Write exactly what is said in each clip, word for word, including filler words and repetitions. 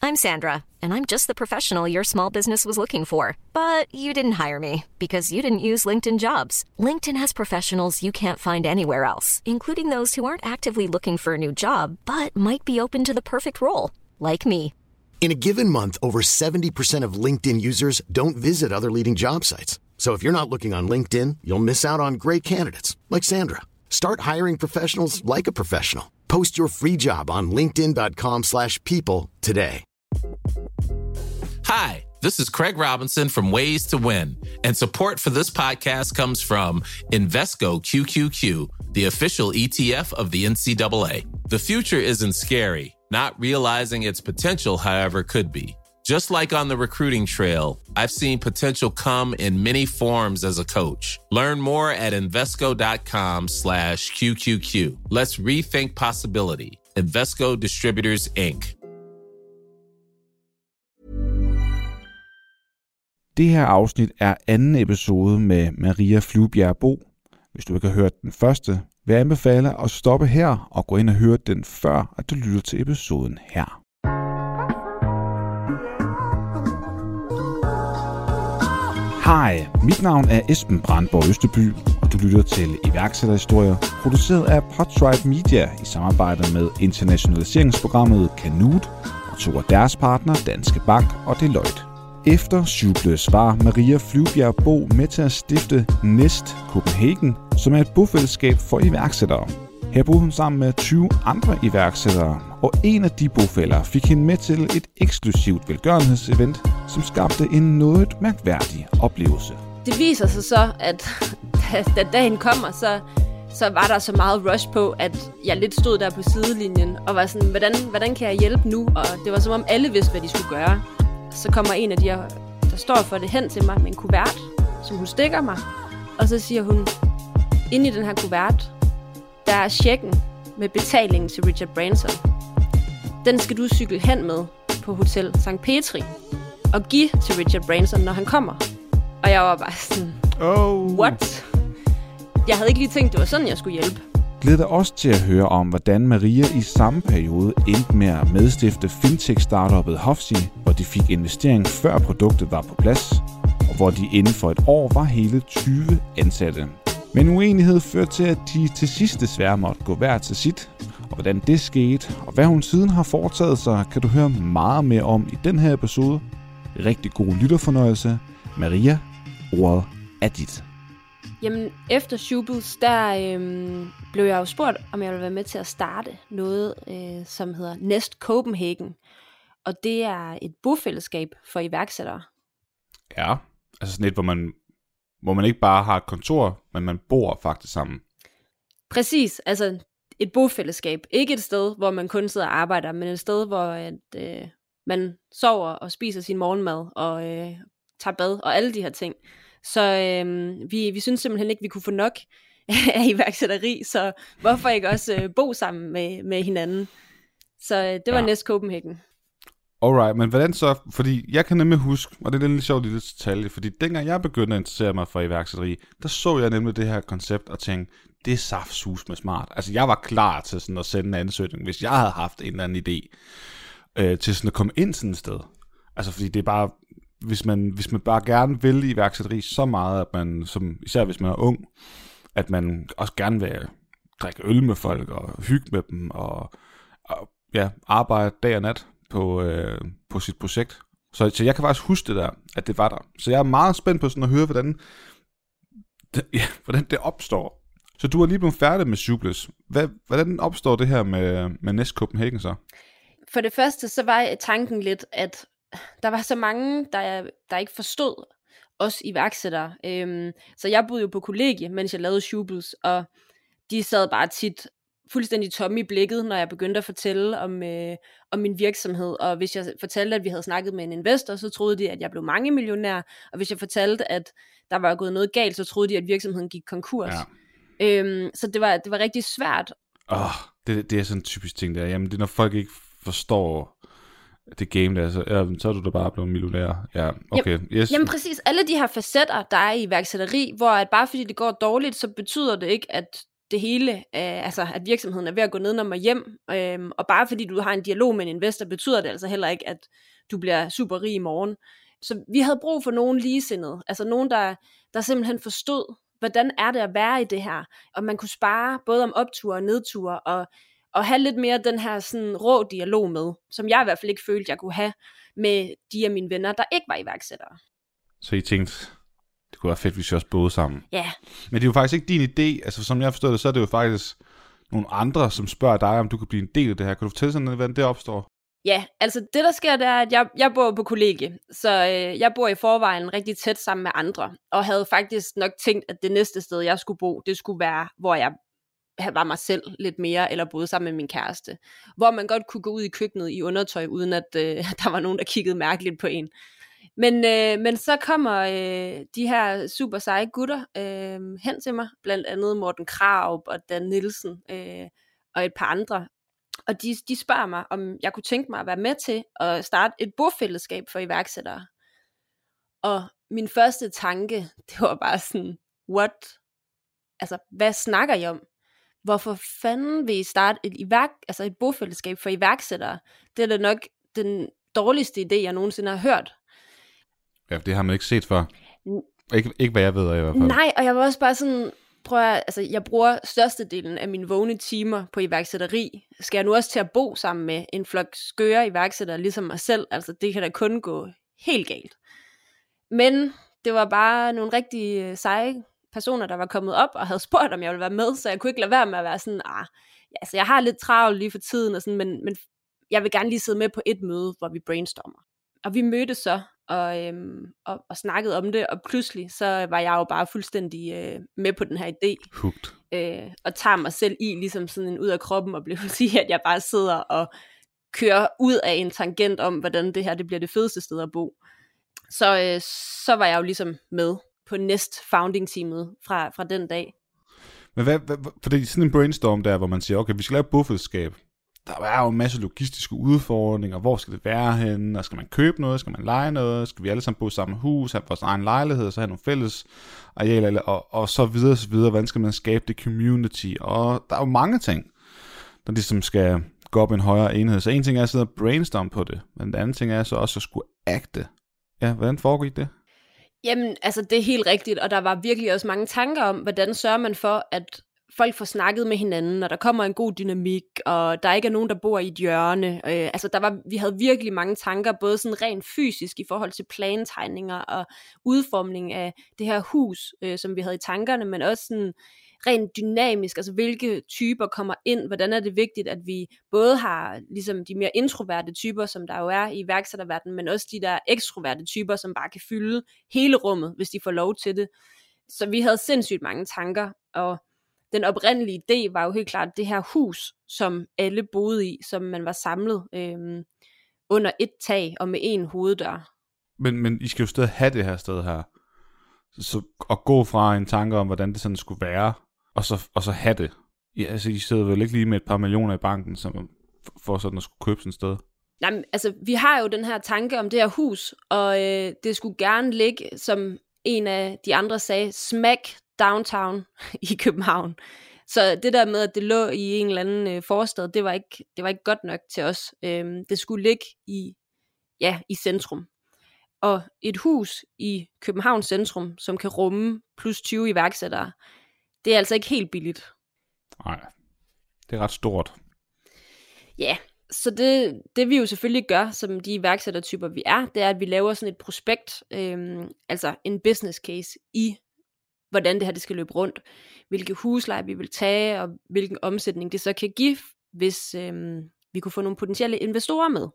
I'm Sandra, and I'm just the professional your small business was looking for. But you didn't hire me because you didn't use LinkedIn Jobs. LinkedIn has professionals you can't find anywhere else, including those who aren't actively looking for a new job, but might be open to the perfect role, like me. In a given month, over seventy percent of LinkedIn users don't visit other leading job sites. So if you're not looking on LinkedIn, you'll miss out on great candidates like Sandra. Start hiring professionals like a professional. Post your free job on linkedin dot com slash people today. Hi, this is Craig Robinson from Ways to Win, and support for this podcast comes from Invesco Q Q Q, the official E T F of the N C double A. The future isn't scary. Not realizing its potential, however, could be. Just like on the recruiting trail, I've seen potential come in many forms as a coach. Learn more at Invesco.com slash QQQ. Let's rethink possibility. Invesco Distributors, Incorporated. Det her afsnit er anden episode med Maria Flyvbjerg Bo. Hvis du ikke har hørt den første, vil jeg anbefale at stoppe her og gå ind og høre den før, at du lytter til episoden her. Hej, mit navn er Esben Brandborg Østerby, og du lytter til iværksætterhistorier, produceret af Podtribe Media i samarbejde med internationaliseringsprogrammet Canute og to af deres partnere, Danske Bank og Deloitte. Efter Sjubles var Maria Flyvbjerg Bo med til at stifte Nest Copenhagen, som er et bofællesskab for iværksættere. Her boede hun sammen med tyve andre iværksættere, og en af de bofæller fik hende med til et eksklusivt velgørenhedsevent, som skabte en noget mærkværdig oplevelse. Det viser sig så, at da, da dagen kommer, så, så var der så meget rush på, at jeg lidt stod der på sidelinjen og var sådan, hvordan, hvordan kan jeg hjælpe nu? Og det var som om alle vidste, hvad de skulle gøre. Så kommer en af de her, der står for det, hen til mig med en kuvert, som hun stikker mig. Og så siger hun, inde i den her kuvert, der er checken med betalingen til Richard Branson. Den skal du cykle hen med på Hotel Sankt Petri og give til Richard Branson, når han kommer. Og jeg var bare sådan, oh. What? Jeg havde ikke lige tænkt, det var sådan, jeg skulle hjælpe. Glæder dig også til at høre om, hvordan Maria i samme periode endte med at medstifte fintech-startuppet Hofsi, hvor de fik investering før produktet var på plads, og hvor de inden for et år var hele tyve ansatte. Men uenighed førte til, at de til sidst desværre måtte gå hver til sit, og hvordan det skete, og hvad hun siden har foretaget sig, kan du høre meget mere om i den her episode. Rigtig god lytterfornøjelse. Maria, ordet er dit. Jamen, efter Sjubles, der øhm, blev jeg jo spurgt, om jeg ville være med til at starte noget, øh, som hedder Nest Copenhagen. Og det er et bofællesskab for iværksættere. Ja, altså sådan et, hvor man, hvor man ikke bare har et kontor, men man bor faktisk sammen. Præcis, altså et bofællesskab. Ikke et sted, hvor man kun sidder og arbejder, men et sted, hvor at, øh, man sover og spiser sin morgenmad og øh, tager bad og alle de her ting. Så øh, vi, vi synes simpelthen ikke, vi kunne få nok af iværksætteri, så hvorfor ikke også øh, bo sammen med, med hinanden? Så øh, det var ja. Nest Copenhagen. Alright, men hvordan så? Fordi jeg kan nemlig huske, og det er lidt sjovt lille detalje, fordi dengang jeg begyndte at interessere mig for iværksætteri, der så jeg nemlig det her koncept og tænkte, det er saftsus med smart. Altså jeg var klar til sådan at sende en ansøgning, hvis jeg havde haft en eller anden idé, øh, til sådan at komme ind sådan et sted. Altså fordi det er bare, hvis man, hvis man bare gerne vil iværksætteri så meget, at man, som, især hvis man er ung, at man også gerne vil drikke øl med folk og hygge med dem og, og ja, arbejde dag og nat på, øh, på sit projekt. Så, så jeg kan faktisk huske det der, at det var der. Så jeg er meget spændt på sådan at høre, hvordan det, ja, hvordan det opstår. Så du er lige blevet færdig med Sjubles. Hvad, hvordan opstår det her med, med Nest Copenhagen så? For det første, så var tanken lidt, at der var så mange, der, der ikke forstod os iværksættere. Øhm, så jeg boede jo på kollegie, mens jeg lavede Sjubles, og de sad bare tit fuldstændig tomme i blikket, når jeg begyndte at fortælle om, øh, om min virksomhed. Og hvis jeg fortalte, at vi havde snakket med en investor, så troede de, at jeg blev mangemillionær. Og hvis jeg fortalte, at der var gået noget galt, så troede de, at virksomheden gik konkurs. Ja. Øhm, så det var, det var rigtig svært. Åh, oh, det, det er sådan en typisk ting der. Jamen, det er når folk ikke forstår det game der, så, ja, så er du da bare blevet millionær. Ja, okay. Jamen, yes. jamen præcis, alle de her facetter, der er i iværksætteri, hvor at bare fordi det går dårligt, så betyder det ikke, at det hele, øh, altså at virksomheden er ved at gå nedenom og hjem, øh, og bare fordi du har en dialog med en investor, betyder det altså heller ikke, at du bliver super rig i morgen. Så vi havde brug for nogen ligesindede, altså nogen, der, der simpelthen forstod, hvordan er det at være i det her, og man kunne spare både om opture og nedture, og, og have lidt mere den her sådan rå dialog med, som jeg i hvert fald ikke følte, jeg kunne have med de af mine venner, der ikke var iværksættere. Så I tænkte, det kunne være fedt, hvis vi også boede sammen. Ja. Men det er jo faktisk ikke din idé, altså som jeg forstår det, så er det jo faktisk nogle andre, som spørger dig, om du kan blive en del af det her. Kan du fortælle sådan, hvordan det opstår? Ja, altså det der sker, det er, at jeg, jeg bor på kollegie, så øh, jeg bor i forvejen rigtig tæt sammen med andre, og havde faktisk nok tænkt, at det næste sted, jeg skulle bo, det skulle være, hvor jeg var mig selv lidt mere, eller boede sammen med min kæreste, hvor man godt kunne gå ud i køkkenet i undertøj, uden at øh, der var nogen, der kiggede mærkeligt på en. Men, øh, men så kommer øh, de her super seje gutter øh, hen til mig, blandt andet Morten Krarup og Dan Nielsen øh, og et par andre. Og de, de spørger mig, om jeg kunne tænke mig at være med til at starte et bofællesskab for iværksættere. Og min første tanke, det var bare sådan, what? Altså, hvad snakker I om? Hvorfor fanden vil I starte et, iværk, altså et bofællesskab for iværksættere? Det er da nok den dårligste idé, jeg nogensinde har hørt. Ja, det har man ikke set før. Ikke, ikke hvad jeg ved i hvert fald. Nej, og jeg var også bare sådan, prøv at, altså jeg bruger størstedelen af mine vågne timer på iværksætteri. Skal jeg nu også til at bo sammen med en flok skøre iværksættere, ligesom mig selv? Altså det kan da kun gå helt galt. Men det var bare nogle rigtig seje personer, der var kommet op og havde spurgt, om jeg ville være med, så jeg kunne ikke lade være med at være sådan, ah, ja, altså jeg har lidt travlt lige for tiden, og sådan, men, men jeg vil gerne lige sidde med på et møde, hvor vi brainstormer. Og vi mødtes så, og, øhm, og, og snakkede om det, og pludselig så var jeg jo bare fuldstændig øh, med på den her idé. Hugt. Øh, og tager mig selv i, ligesom sådan en ud af kroppen, og bliver sige, at jeg bare sidder og kører ud af en tangent om, hvordan det her det bliver det fedeste sted at bo. Så, øh, så var jeg jo ligesom med på næst founding-teamet fra, fra den dag. Men hvad, hvad, for det er sådan en brainstorm der, hvor man siger, okay, vi skal lave et bofællesskab. Der er jo en masse logistiske udfordringer. Hvor skal det være henne? Og skal man købe noget? Skal man leje noget? Skal vi alle sammen bo i samme hus? Have vores egen lejlighed? Og så have nogle fælles arealer? Og, og så videre og så videre. Hvordan skal man skabe det community? Og der er jo mange ting, der ligesom skal gå op i en højere enhed. Så en ting er at sidde og brainstorm på det. Men den anden ting er så også at skulle acte. Ja, hvordan foregik det? Jamen, altså det er helt rigtigt. Og der var virkelig også mange tanker om, hvordan sørger man for, at folk får snakket med hinanden, og der kommer en god dynamik, og der ikke er nogen, der bor i et hjørne. Øh, altså, der var, vi havde virkelig mange tanker, både sådan rent fysisk i forhold til plantegninger og udformning af det her hus, øh, som vi havde i tankerne, men også sådan rent dynamisk, altså hvilke typer kommer ind, hvordan er det vigtigt, at vi både har ligesom de mere introverte typer, som der jo er i iværksætterverdenen, men også de der ekstroverte typer, som bare kan fylde hele rummet, hvis de får lov til det. Så vi havde sindssygt mange tanker, og den oprindelige idé var jo helt klart det her hus, som alle boede i, som man var samlet øhm, under et tag og med en hoveddør. Men, men I skal jo stadig have det her sted her. Så at gå fra en tanke om, hvordan det sådan skulle være, og så, og så have det. Ja, altså, I sidder vel ikke lige med et par millioner i banken, som, for sådan at skulle købe sådan et sted? Jamen, altså, vi har jo den her tanke om det her hus, og øh, det skulle gerne ligge, som en af de andre sagde, smack downtown i København. Så det der med, at det lå i en eller anden øh, forstad, det var ikke, det var ikke godt nok til os. Øhm, det skulle ligge i, ja, i centrum. Og et hus i Københavns centrum, som kan rumme plus tyve iværksættere, det er altså ikke helt billigt. Nej, det er ret stort. Ja, så det, det vi jo selvfølgelig gør, som de iværksættertyper vi er, det er, at vi laver sådan et prospekt, øhm, altså en business case i, hvordan det her det skal løbe rundt, hvilke husleje vi vil tage, og hvilken omsætning det så kan give, hvis øhm, vi kunne få nogle potentielle investorer med.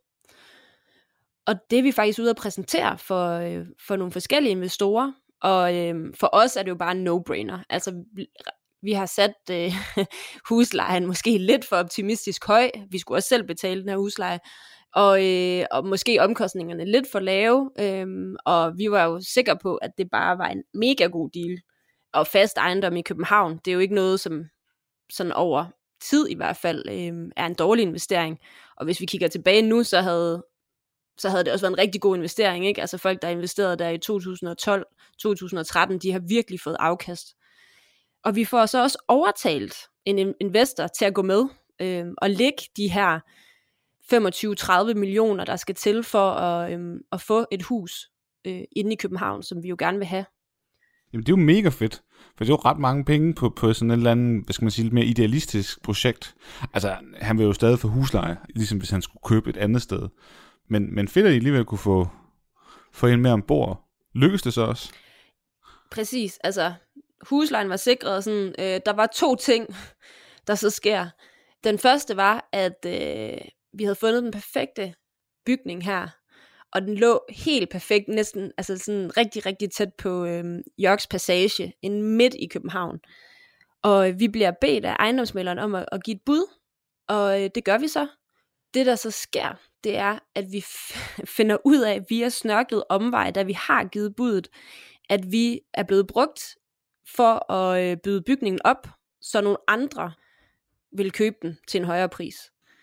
Og det er vi faktisk ude at præsentere for, øh, for nogle forskellige investorer, og øh, for os er det jo bare en no-brainer. Altså vi, vi har sat øh, huslejen måske lidt for optimistisk høj, vi skulle også selv betale den her husleje, og, øh, og måske omkostningerne lidt for lave, øh, og vi var jo sikre på, at det bare var en mega god deal. Og fast ejendom i København, det er jo ikke noget, som sådan over tid i hvert fald øh, er en dårlig investering. Og hvis vi kigger tilbage nu, så havde så havde det også været en rigtig god investering, ikke? Altså folk, der investerede der i to tusind og tolv, to tusind og tretten, de har virkelig fået afkast. Og vi får så også overtalt en investor til at gå med øh, og lægge de her femogtyve til tredive millioner, der skal til for at, øh, at få et hus øh, inde i København, som vi jo gerne vil have. Jamen det er jo mega fedt, for det er jo ret mange penge på, på sådan et eller andet, hvad skal man sige, lidt mere idealistisk projekt. Altså han vil jo stadig få husleje, ligesom hvis han skulle købe et andet sted. Men, men fedt at I alligevel kunne få, få en mere ombord. Lykkes det så også? Præcis, altså huslejen var sikret, og sådan, øh, der var to ting, der så sker. Den første var, at øh, vi havde fundet den perfekte bygning her, og den lå helt perfekt, næsten altså sådan rigtig, rigtig tæt på øh, Jørgens Passage, inde midt i København. Og vi bliver bedt af ejendomsmægleren om at, at give et bud, og øh, det gør vi så. Det, der så sker, det er, at vi f- finder ud af via snørklet omvej, da vi har givet budet, at vi er blevet brugt for at øh, byde bygningen op, så nogle andre vil købe den til en højere pris.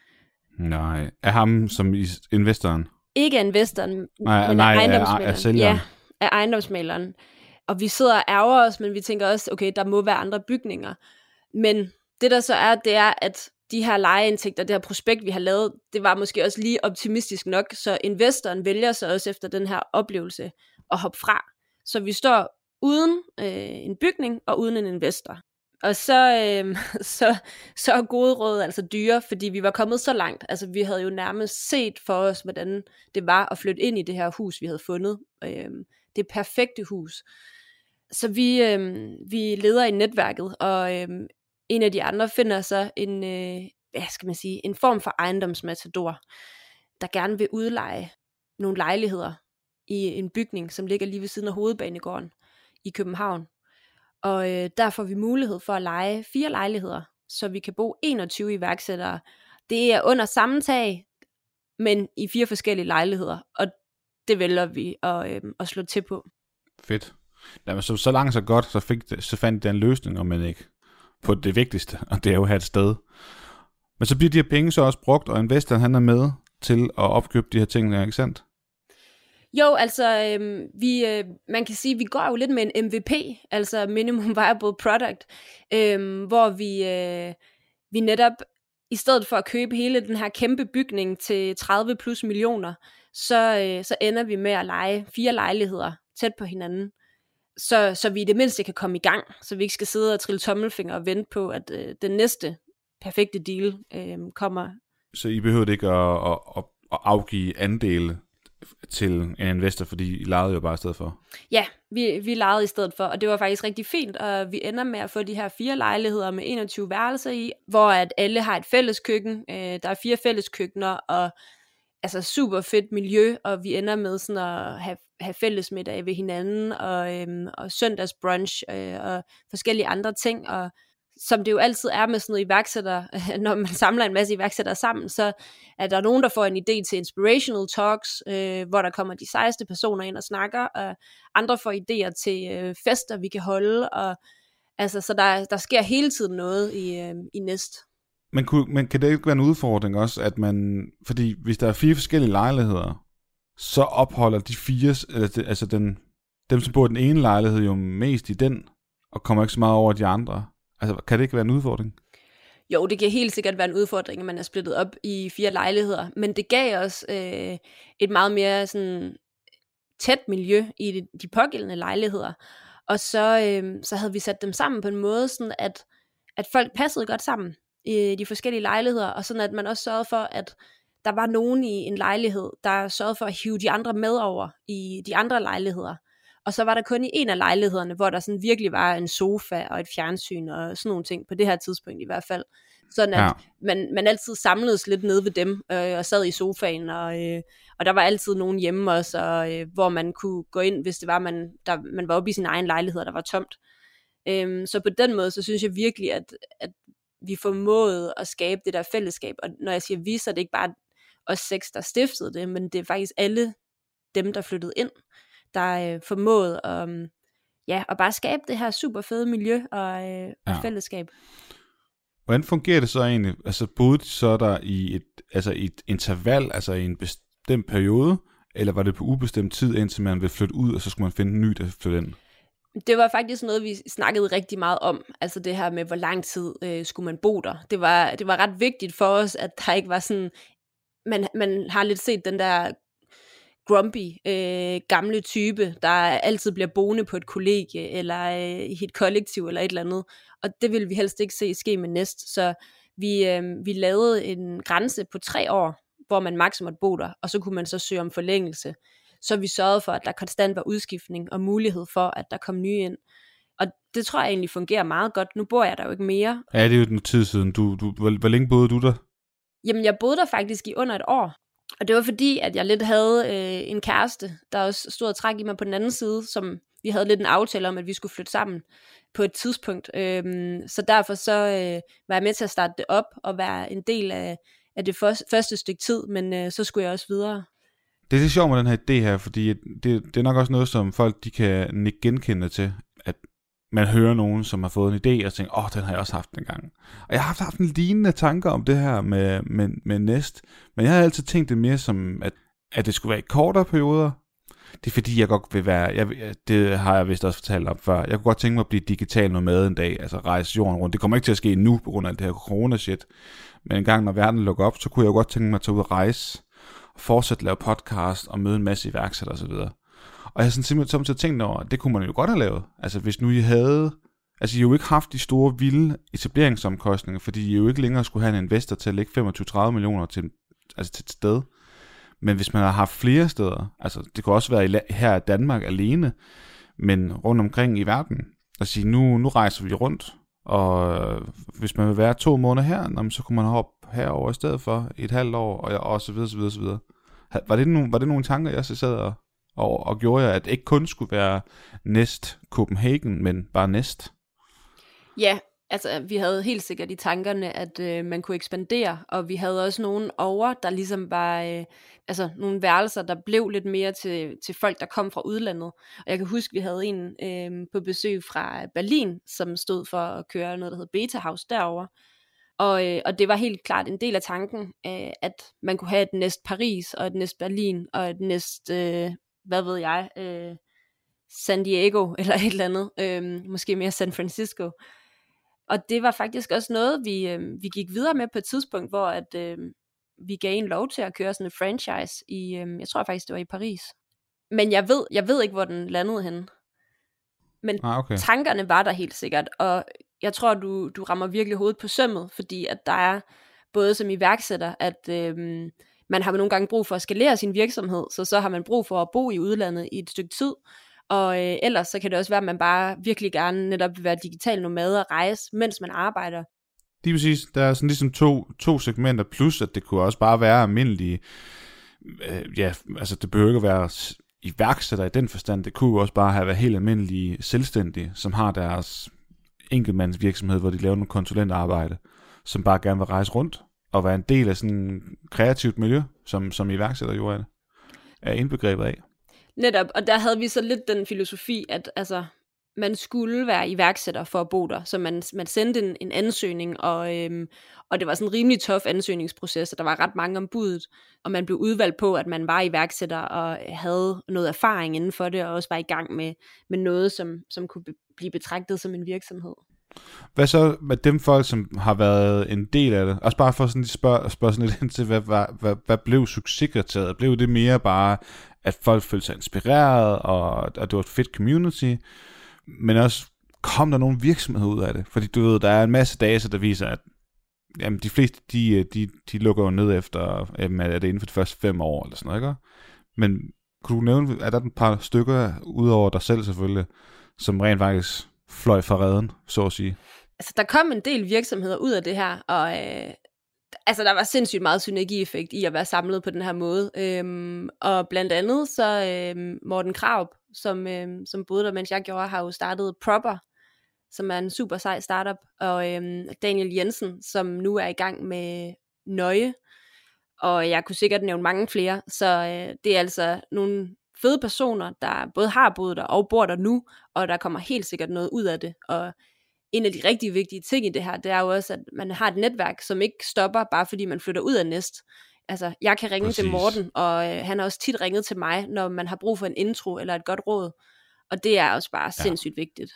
Nej, er ham som investoren? Ikke af investoren, nej, men nej, af ejendomsmægleren. Af, af sælgeren. Ja, af ejendomsmægleren. Og vi sidder og ærger os, men vi tænker også, okay, der må være andre bygninger. Men det der så er, det er, at de her lejeindtægter, det her prospekt, vi har lavet, det var måske også lige optimistisk nok, så investoren vælger så også efter den her oplevelse at hoppe fra. Så vi står uden øh, en bygning og uden en investor. Og så, øh, så, så er gode råd altså dyre, fordi vi var kommet så langt. Altså vi havde jo nærmest set for os, hvordan det var at flytte ind i det her hus, vi havde fundet. Øh, det perfekte hus. Så vi, øh, vi leder i netværket, og øh, en af de andre finder så en, øh, hvad skal man sige, en form for ejendomsmatador, der gerne vil udleje nogle lejligheder i en bygning, som ligger lige ved siden af Hovedbanegården i København. Og øh, der får vi mulighed for at leje fire lejligheder, så vi kan bo enogtyve iværksættere. Det er under samme tag, men i fire forskellige lejligheder, og det vælger vi at, øh, at slå til på. Fedt. Jamen, så, så langt så godt, så, fik det, så fandt det en løsning, om man ikke på det vigtigste, og det er jo at have et sted. Men så bliver de her penge så også brugt, og investoren han er med til at opkøbe de her ting, ikke sandt? Jo, altså, øh, vi, øh, man kan sige, at vi går jo lidt med en M V P, altså Minimum Viable Product, øh, hvor vi, øh, vi netop, i stedet for at købe hele den her kæmpe bygning til tredive plus millioner, så, øh, så ender vi med at leje fire lejligheder tæt på hinanden, så, så vi i det mindste kan komme i gang, så vi ikke skal sidde og trille tommelfinger og vente på, at øh, den næste perfekte deal øh, kommer. Så I behøvede ikke at, at, at, at afgive andele til en investor, fordi I lejede jo bare i stedet for? Ja, vi, vi lejede i stedet for, og det var faktisk rigtig fint, og vi ender med at få de her fire lejligheder med enogtyve værelser i, hvor at alle har et fælles køkken, øh, der er fire fælles køkkener, og altså super fedt miljø, og vi ender med sådan at have, have fællesmiddag ved hinanden, og, øhm, og søndagsbrunch, øh, og forskellige andre ting, og som det jo altid er med sådan noget iværksætter, når man samler en masse iværksættere sammen, så er der nogen, der får en idé til inspirational talks, øh, hvor der kommer de sejeste personer ind og snakker, og andre får idéer til øh, fester, vi kan holde, og altså, så der, der sker hele tiden noget i, øh, i Næst. Men, kunne, men kan det ikke være en udfordring også, at man, fordi hvis der er fire forskellige lejligheder, så opholder de fire, altså den, dem som bor i den ene lejlighed jo mest i den, og kommer ikke så meget over de andre. Altså, kan det ikke være en udfordring? Jo, det kan helt sikkert være en udfordring, at man er splittet op i fire lejligheder, men det gav os øh, et meget mere sådan tæt miljø i de, de pågældende lejligheder, og så, øh, så havde vi sat dem sammen på en måde, sådan at, at folk passede godt sammen i de forskellige lejligheder, og sådan at man også sørgede for, at der var nogen i en lejlighed, der sørgede for at hive de andre med over i de andre lejligheder. Og så var der kun i en af lejlighederne, hvor der sådan virkelig var en sofa og et fjernsyn og sådan nogle ting, på det her tidspunkt i hvert fald. Sådan at ja. man, man altid samledes lidt nede ved dem, øh, og sad i sofaen, og, øh, og der var altid nogen hjemme også, og, øh, hvor man kunne gå ind, hvis det var, man, der, man var oppe i sin egen lejlighed, og der var tomt. Øhm, så på den måde, så synes jeg virkelig, at, at vi formåede at skabe det der fællesskab. Og når jeg siger vi, så er det ikke bare os seks, der stiftede det, men det er faktisk alle dem, der flyttede ind, der øh, formåede at, øh, ja, at bare skabe det her super fede miljø og, øh, ja. og fællesskab. Hvordan fungerer det så egentlig? Altså boede de så der i et, altså i et interval, altså i en bestemt periode, eller var det på ubestemt tid, indtil man ville flytte ud, og så skulle man finde en ny, der flytte ind? Det var faktisk noget, vi snakkede rigtig meget om, altså det her med, hvor lang tid øh, skulle man bo der. Det var, det var ret vigtigt for os, at der ikke var sådan, man, man har lidt set den der grumpy, øh, gamle type, der altid bliver boende på et kollegie, eller øh, i et kollektiv, eller et eller andet. Og det ville vi helst ikke se ske med Nest, så vi, øh, vi lavede en grænse på tre år, hvor man maks måtte bo der, og så kunne man så søge om forlængelse. Så vi sørgede for, at der konstant var udskiftning og mulighed for, at der kom nye ind. Og det tror jeg egentlig fungerer meget godt. Nu bor jeg der jo ikke mere. Ja, det er jo en tid siden. Du, du, hvor, hvor længe boede du der? Jamen, jeg boede der faktisk i under et år. Og det var fordi, at jeg lidt havde øh, en kæreste, der også stod og træk i mig på den anden side, som vi havde lidt en aftale om, at vi skulle flytte sammen på et tidspunkt. Øhm, så derfor så øh, var jeg med til at starte det op og være en del af, af det første, første stykke tid, men øh, så skulle jeg også videre. Det er lidt sjovt med den her idé her, fordi det, det er nok også noget, som folk de kan nikke genkende til, at man hører nogen, som har fået en idé, og tænker, åh, oh, den har jeg også haft en gang. Og jeg har haft, haft en lignende tanker om det her med, med, med Nest, men jeg har altid tænkt det mere som, at, at det skulle være i kortere perioder. Det er fordi, jeg godt vil være, jeg, det har jeg vist også fortalt om før, jeg kunne godt tænke mig at blive digital nomade en dag, altså rejse jorden rundt. Det kommer ikke til at ske nu, på grund af det her corona-shit, men en gang, når verden lukker op, så kunne jeg godt tænke mig at tage ud og rejse, og fortsætte at lave podcast, og møde en masse iværksættere osv. Og jeg har sådan simpelthen så tænkt over, det kunne man jo godt have lavet. Altså hvis nu I havde, altså I jo ikke haft de store vilde etableringsomkostninger, fordi I jo ikke længere skulle have en investor til at lægge femogtyve til tredive millioner til, altså til et sted. Men hvis man har haft flere steder, altså det kunne også være i, her i Danmark alene, men rundt omkring i verden, og sige, nu, nu rejser vi rundt, og hvis man vil være to måneder her, så kunne man hoppe herover i stedet for et halvt år, og, og så videre, så videre, så videre. Var det, nogle, var det nogle tanker, jeg så sad og, og, og gjorde jeg, at det ikke kun skulle være Nest Copenhagen, men bare Nest? Ja, altså vi havde helt sikkert i tankerne, at øh, man kunne ekspandere, og vi havde også nogen over, der ligesom var, øh, altså nogle værelser, der blev lidt mere til, til folk, der kom fra udlandet. Og jeg kan huske, vi havde en øh, på besøg fra Berlin, som stod for at køre noget, der hed Beta House derovre. Og, øh, og det var helt klart en del af tanken, øh, at man kunne have et Nest Paris, og et Nest Berlin, og et Nest, øh, hvad ved jeg, øh, San Diego, eller et eller andet, øh, måske mere San Francisco. Og det var faktisk også noget, vi, øh, vi gik videre med på et tidspunkt, hvor at, øh, vi gav en lov til at køre sådan en franchise i, øh, jeg tror faktisk det var i Paris. Men jeg ved, jeg ved ikke, hvor den landede henne. Men ah, okay. Tankerne var der helt sikkert, og jeg tror, du, du rammer virkelig hovedet på sømmet, fordi at der er både som iværksætter, at øh, man har nogle gange brug for at skalere sin virksomhed, så så har man brug for at bo i udlandet i et stykke tid, og øh, ellers så kan det også være, at man bare virkelig gerne netop vil være digital nomade og rejse, mens man arbejder. Det er præcis, der er sådan ligesom to, to segmenter, plus at det kunne også bare være almindelige, øh, ja, altså det behøver ikke at være iværksætter i den forstand, det kunne også bare have været helt almindelige selvstændige, som har deres enkeltmandsvirksomhed, hvor de laver nogle konsulentarbejde, som bare gerne vil rejse rundt og være en del af sådan et kreativt miljø, som, som iværksætter jo er, er indbegrebet af. Netop, og der havde vi så lidt den filosofi, at altså, man skulle være iværksætter for at bo der, så man, man sendte en, en ansøgning, og, øhm, og det var sådan en rimelig tough ansøgningsproces, og der var ret mange om budet, og man blev udvalgt på, at man var iværksætter og havde noget erfaring inden for det, og også var i gang med, med noget, som, som kunne blive betragtet som en virksomhed. Hvad så med dem folk, som har været en del af det? Også bare for sådan at spørge, spørge sådan lidt ind til, hvad, hvad, hvad, hvad blev succeskriteriet? Blev det mere bare, at folk følte sig inspireret, og at det var et fedt community, men også kom der nogle virksomheder ud af det? Fordi du ved, der er en masse data, der viser, at jamen, de fleste, de, de, de lukker jo ned efter, jamen, er det inden for de første fem år, eller sådan noget, ikke? Men kunne du nævne, er der et par stykker, udover dig selv selvfølgelig, som rent faktisk fløj fra reden, så at sige? Altså, der kom en del virksomheder ud af det her, og øh, altså, der var sindssygt meget synergieffekt i at være samlet på den her måde. Øhm, og blandt andet så øh, Morten Krarup, som, øh, som boede der, mens jeg gjorde, har jo startet Proper, som er en super sej startup, og øh, Daniel Jensen, som nu er i gang med Nøje, og jeg kunne sikkert nævne mange flere, så øh, det er altså nogle fede personer, der både har boet der og bor der nu, og der kommer helt sikkert noget ud af det. Og en af de rigtig vigtige ting i det her, det er jo også, at man har et netværk, som ikke stopper, bare fordi man flytter ud af Nest. Altså, jeg kan ringe Præcis. til Morten, og øh, han har også tit ringet til mig, når man har brug for en intro eller et godt råd. Og det er også bare sindssygt ja. vigtigt.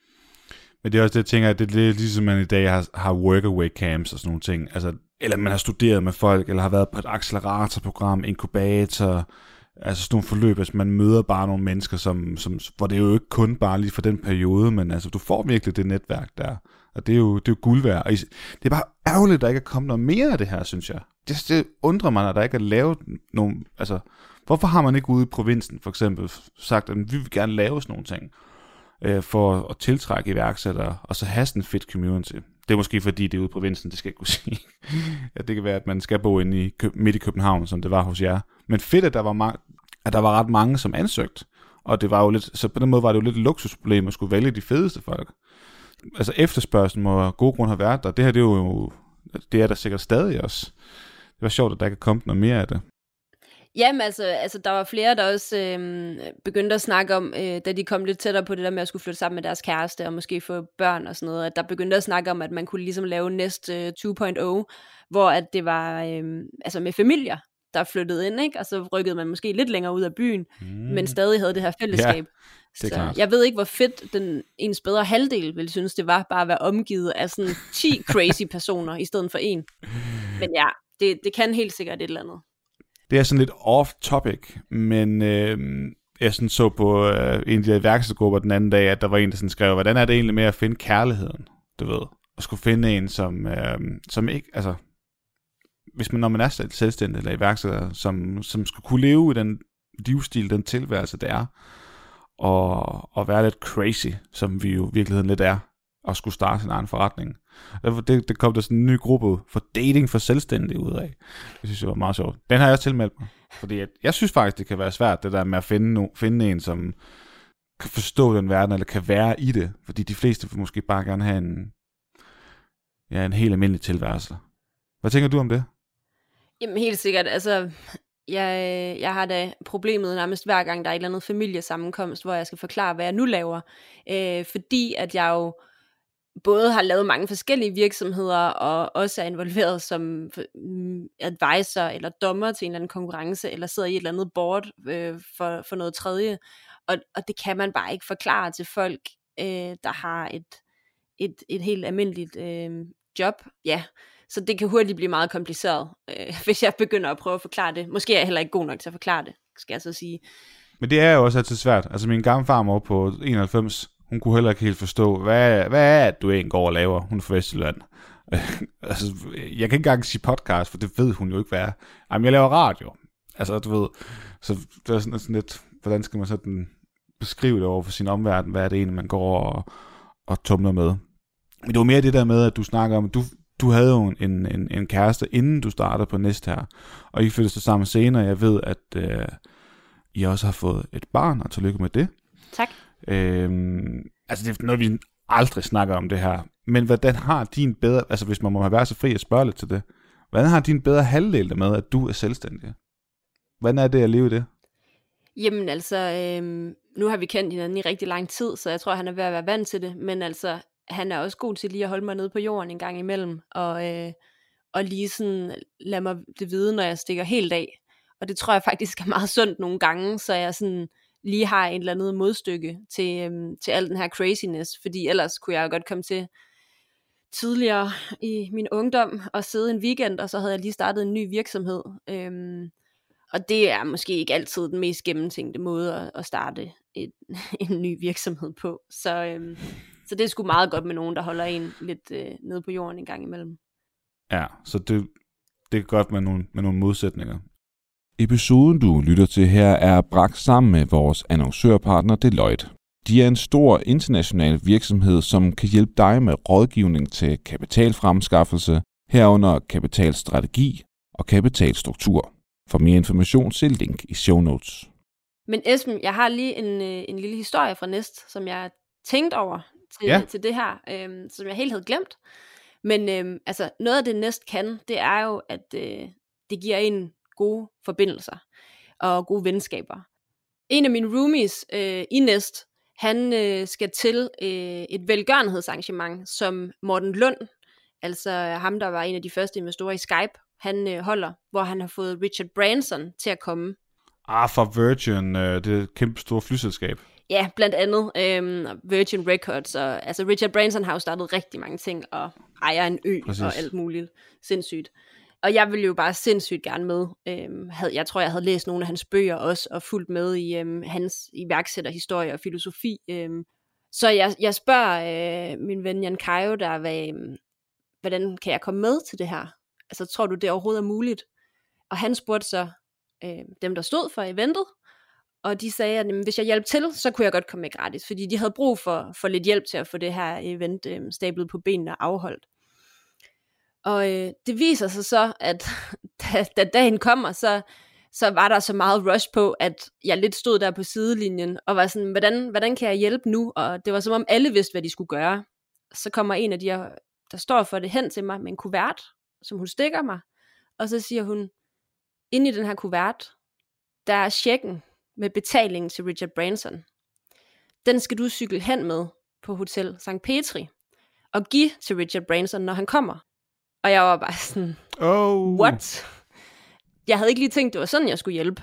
Men det er også det, jeg tænker, at det er lidt ligesom man i dag har, har workaway camps og sådan nogle ting. Altså, eller man har studeret med folk, eller har været på et acceleratorprogram, inkubator, altså sådan nogle forløb, altså man møder bare nogle mennesker, som, som, hvor det er jo ikke kun bare lige for den periode, men altså du får virkelig det netværk der, og det er jo, det er jo guld værd. Og det er bare ærgerligt, at der ikke er kommet noget mere af det her, synes jeg. Det, det undrer mig, at der ikke er lavet nogen, altså hvorfor har man ikke ude i provinsen for eksempel sagt, at vi vil gerne lave sådan nogle ting, øh, for at tiltrække iværksættere, og så have sådan en fedt community. Det er måske fordi, det er ude i provinsen, det skal jeg ikke kunne sige. Ja, det kan være, at man skal bo inde i, midt i København, som det var hos jer. Men fedt, at der var, ma- at der var ret mange, som ansøgte. Og det var jo lidt, så på den måde var det jo lidt et luksusproblem at skulle vælge de fedeste folk. Altså efterspørgselen må af god grund have været der. Det her, det er jo, det er der sikkert stadig også. Det var sjovt, at der ikke er kommet noget mere af det. Jamen altså, altså, der var flere, der også øh, begyndte at snakke om, øh, da de kom lidt tættere på det der med at skulle flytte sammen med deres kæreste, og måske få børn og sådan noget, at der begyndte at snakke om, at man kunne ligesom lave Nest øh, to punkt nul, hvor at det var øh, altså med familier, der flyttede ind, ikke? Og så rykkede man måske lidt længere ud af byen, mm. men stadig havde det her fællesskab. Ja, det så jeg ved ikke, hvor fedt den ens bedre halvdel ville synes, det var bare at være omgivet af sådan ti crazy personer, i stedet for en. Men ja, det, det kan helt sikkert et eller andet. Det er sådan lidt off-topic, men øh, jeg sådan så på øh, en af de værkstedsgrupper den anden dag, at der var en, der sådan skrev, hvordan er det egentlig med at finde kærligheden, du ved, og skulle finde en, som, øh, som ikke, altså, hvis man, når man er selvstændig eller iværksætter, som, som skulle kunne leve i den livsstil, den tilværelse, det er, og, og være lidt crazy, som vi jo i virkeligheden lidt er, og skulle starte sin egen forretning. Det, det kom der sådan en ny gruppe for dating for selvstændige ud af. Det synes jeg var meget sjovt. Den har jeg også tilmeldt mig. Fordi at, jeg synes faktisk, det kan være svært, det der med at finde, no, finde en, som kan forstå den verden, eller kan være i det. Fordi de fleste vil måske bare gerne have en, ja, en helt almindelig tilværelse. Hvad tænker du om det? Jamen helt sikkert. Altså, jeg, jeg har da problemet nærmest hver gang, der er et eller andet familiesammenkomst, hvor jeg skal forklare, hvad jeg nu laver. Øh, fordi at jeg jo både har lavet mange forskellige virksomheder, og også er involveret som advisor eller dommer til en eller anden konkurrence, eller sidder i et eller andet board øh, for, for noget tredje. Og, og det kan man bare ikke forklare til folk, øh, der har et, et, et helt almindeligt øh, job. Ja, så det kan hurtigt blive meget kompliceret, øh, hvis jeg begynder at prøve at forklare det. Måske er jeg heller ikke god nok til at forklare det, skal jeg så sige. Men det er jo også altid svært. Altså min gamle farmor på enoghalvfems, hun kunne heller ikke helt forstå, hvad, hvad er det, du egentlig går og laver? Hun er fra Vestjylland. Altså, jeg kan ikke engang sige podcast, for det ved hun jo ikke, hvad er. Jamen, jeg laver radio. Altså, du ved, så det er sådan, sådan lidt, hvordan skal man sådan beskrive det over for sin omverden, hvad er det egentlig, man går og, og tumler med. Men det var mere det der med, at du snakker om, du, du havde jo en, en, en kæreste, inden du startede på Nest her, og I flyttede sig sammen senere. Jeg ved, at øh, I også har fået et barn, og tillykke med det. Tak. Øhm, altså det er noget, vi aldrig snakker om det her. Men hvordan har din bedre, altså hvis man må have været så fri at spørge lidt til det, hvordan har din bedre halvdel med, at du er selvstændig? Hvordan er det at leve i det? Jamen altså, øhm, nu har vi kendt hinanden i rigtig lang tid, så jeg tror, han er ved at være vant til det. Men altså, han er også god til lige at holde mig nede på jorden en gang imellem, og, øh, og lige sådan lade mig det vide, når jeg stikker helt af. Og det tror jeg faktisk er meget sundt nogle gange, så jeg sådan lige har et eller andet modstykke til, øhm, til al den her craziness, fordi ellers kunne jeg jo godt komme til tidligere i min ungdom og sidde en weekend, og så havde jeg lige startet en ny virksomhed. Øhm, og det er måske ikke altid den mest gennemtænkte måde at, at starte et, en ny virksomhed på. Så, øhm, så det er sgu meget godt med nogen, der holder en lidt øh, nede på jorden en gang imellem. Ja, så det, det er godt med nogle, med nogle modsætninger. Episoden, du lytter til her, er bragt sammen med vores annoncørpartner Deloitte. De er en stor international virksomhed, som kan hjælpe dig med rådgivning til kapitalfremskaffelse, herunder kapitalstrategi og kapitalstruktur. For mere information, se link i show notes. Men Esben, jeg har lige en, en lille historie fra Nest, som jeg tænkte over til, ja. til det her, øhm, som jeg helt havde glemt. Men øhm, altså, noget af det Nest kan, det er jo, at øh, det giver en gode forbindelser og gode venskaber. En af mine roomies øh, i Nest, han øh, skal til øh, et velgørenhedsarrangement, som Morten Lund, altså ham, der var en af de første investorer i Skype, han øh, holder, hvor han har fået Richard Branson til at komme. Ah, for Virgin, øh, det er et kæmpe stort flyselskab. Ja, blandt andet øhm, Virgin Records, og altså Richard Branson har jo startet rigtig mange ting, og ejer en ø Præcis. Og alt muligt sindssygt. Og jeg ville jo bare sindssygt gerne med. Øhm, havde, jeg tror, jeg havde læst nogle af hans bøger også, og fulgt med i øhm, hans iværksætterhistorie og filosofi. Øhm. Så jeg, jeg spørger øh, min ven Jan Kajo, der, hvad, øh, hvordan kan jeg komme med til det her? Altså, tror du, det overhovedet er muligt? Og han spurgte så øh, dem, der stod for eventet, og de sagde, at jamen, hvis jeg hjalp til, så kunne jeg godt komme med gratis, fordi de havde brug for, for lidt hjælp til at få det her event øh, stablet på benene og afholdt. Og øh, det viser sig så, at da, da dagen kommer, så, så var der så meget rush på, at jeg lidt stod der på sidelinjen, og var sådan, hvordan, hvordan kan jeg hjælpe nu? Og det var som om alle vidste, hvad de skulle gøre. Så kommer en af de her, der står for det, hen til mig med en kuvert, som hun stikker mig, og så siger hun, inde i den her kuvert, der er checken med betalingen til Richard Branson. Den skal du cykle hen med på Hotel Sankt Petri, og give til Richard Branson, når han kommer. Og jeg var bare sådan, oh. what? Jeg havde ikke lige tænkt, det var sådan, jeg skulle hjælpe.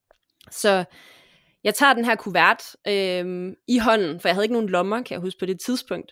Så jeg tager den her kuvert øhm, i hånden, for jeg havde ikke nogen lommer, kan jeg huske på det tidspunkt.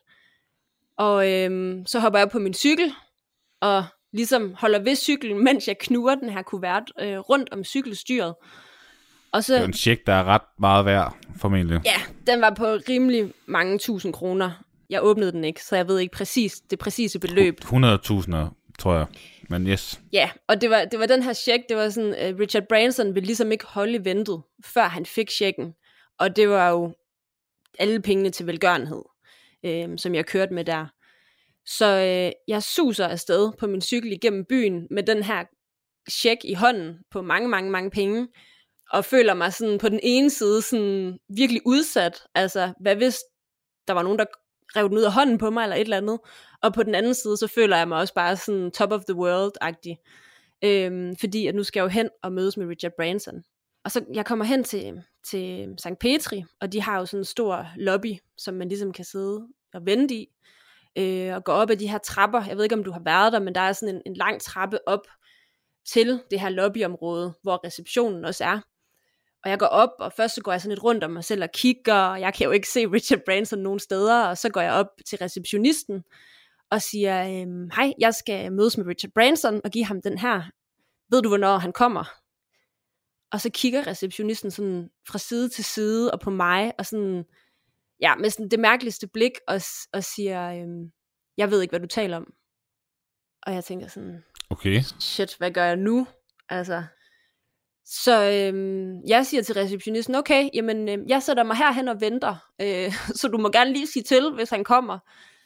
Og øhm, så hopper jeg på min cykel, og ligesom holder ved cyklen, mens jeg knurrer den her kuvert øh, rundt om cykelstyret. Og så, det er en check, der er ret meget værd, formentlig. Ja, den var på rimelig mange tusind kroner. Jeg åbnede den ikke, så jeg ved ikke præcis det præcise beløb. hundrede tusinder, tror jeg. Men yes. Ja, og det var, det var den her check, det var sådan, uh, Richard Branson ville ligesom ikke holde eventet, før han fik checken. Og det var jo alle pengene til velgørenhed, øh, som jeg kørte med der. Så øh, jeg suser afsted på min cykel igennem byen med den her check i hånden på mange, mange, mange penge. Og føler mig sådan på den ene side sådan virkelig udsat. Altså, hvad hvis der var nogen, der rev den ud af hånden på mig, eller et eller andet. Og på den anden side, så føler jeg mig også bare sådan top of the world-agtig. Øhm, fordi at nu skal jeg jo hen og mødes med Richard Branson. Og så jeg kommer hen til, til Sankt Petri, og de har jo sådan en stor lobby, som man ligesom kan sidde og vente i. Øh, og gå op ad de her trapper. Jeg ved ikke, om du har været der, men der er sådan en, en lang trappe op til det her lobbyområde, hvor receptionen også er. Og jeg går op, og først så går jeg sådan lidt rundt om mig selv og kigger, og jeg kan jo ikke se Richard Branson nogen steder, og så går jeg op til receptionisten og siger, øhm, hej, jeg skal mødes med Richard Branson og give ham den her. Ved du, hvornår han kommer? Og så kigger receptionisten sådan fra side til side og på mig, og sådan, ja, med sådan det mærkeligste blik, og, og siger, øhm, jeg ved ikke, hvad du taler om. Og jeg tænker sådan, okay, shit, hvad gør jeg nu? Altså... Så øhm, jeg siger til receptionisten, okay, jamen øh, jeg sætter mig herhen og venter, øh, så du må gerne lige sige til, hvis han kommer.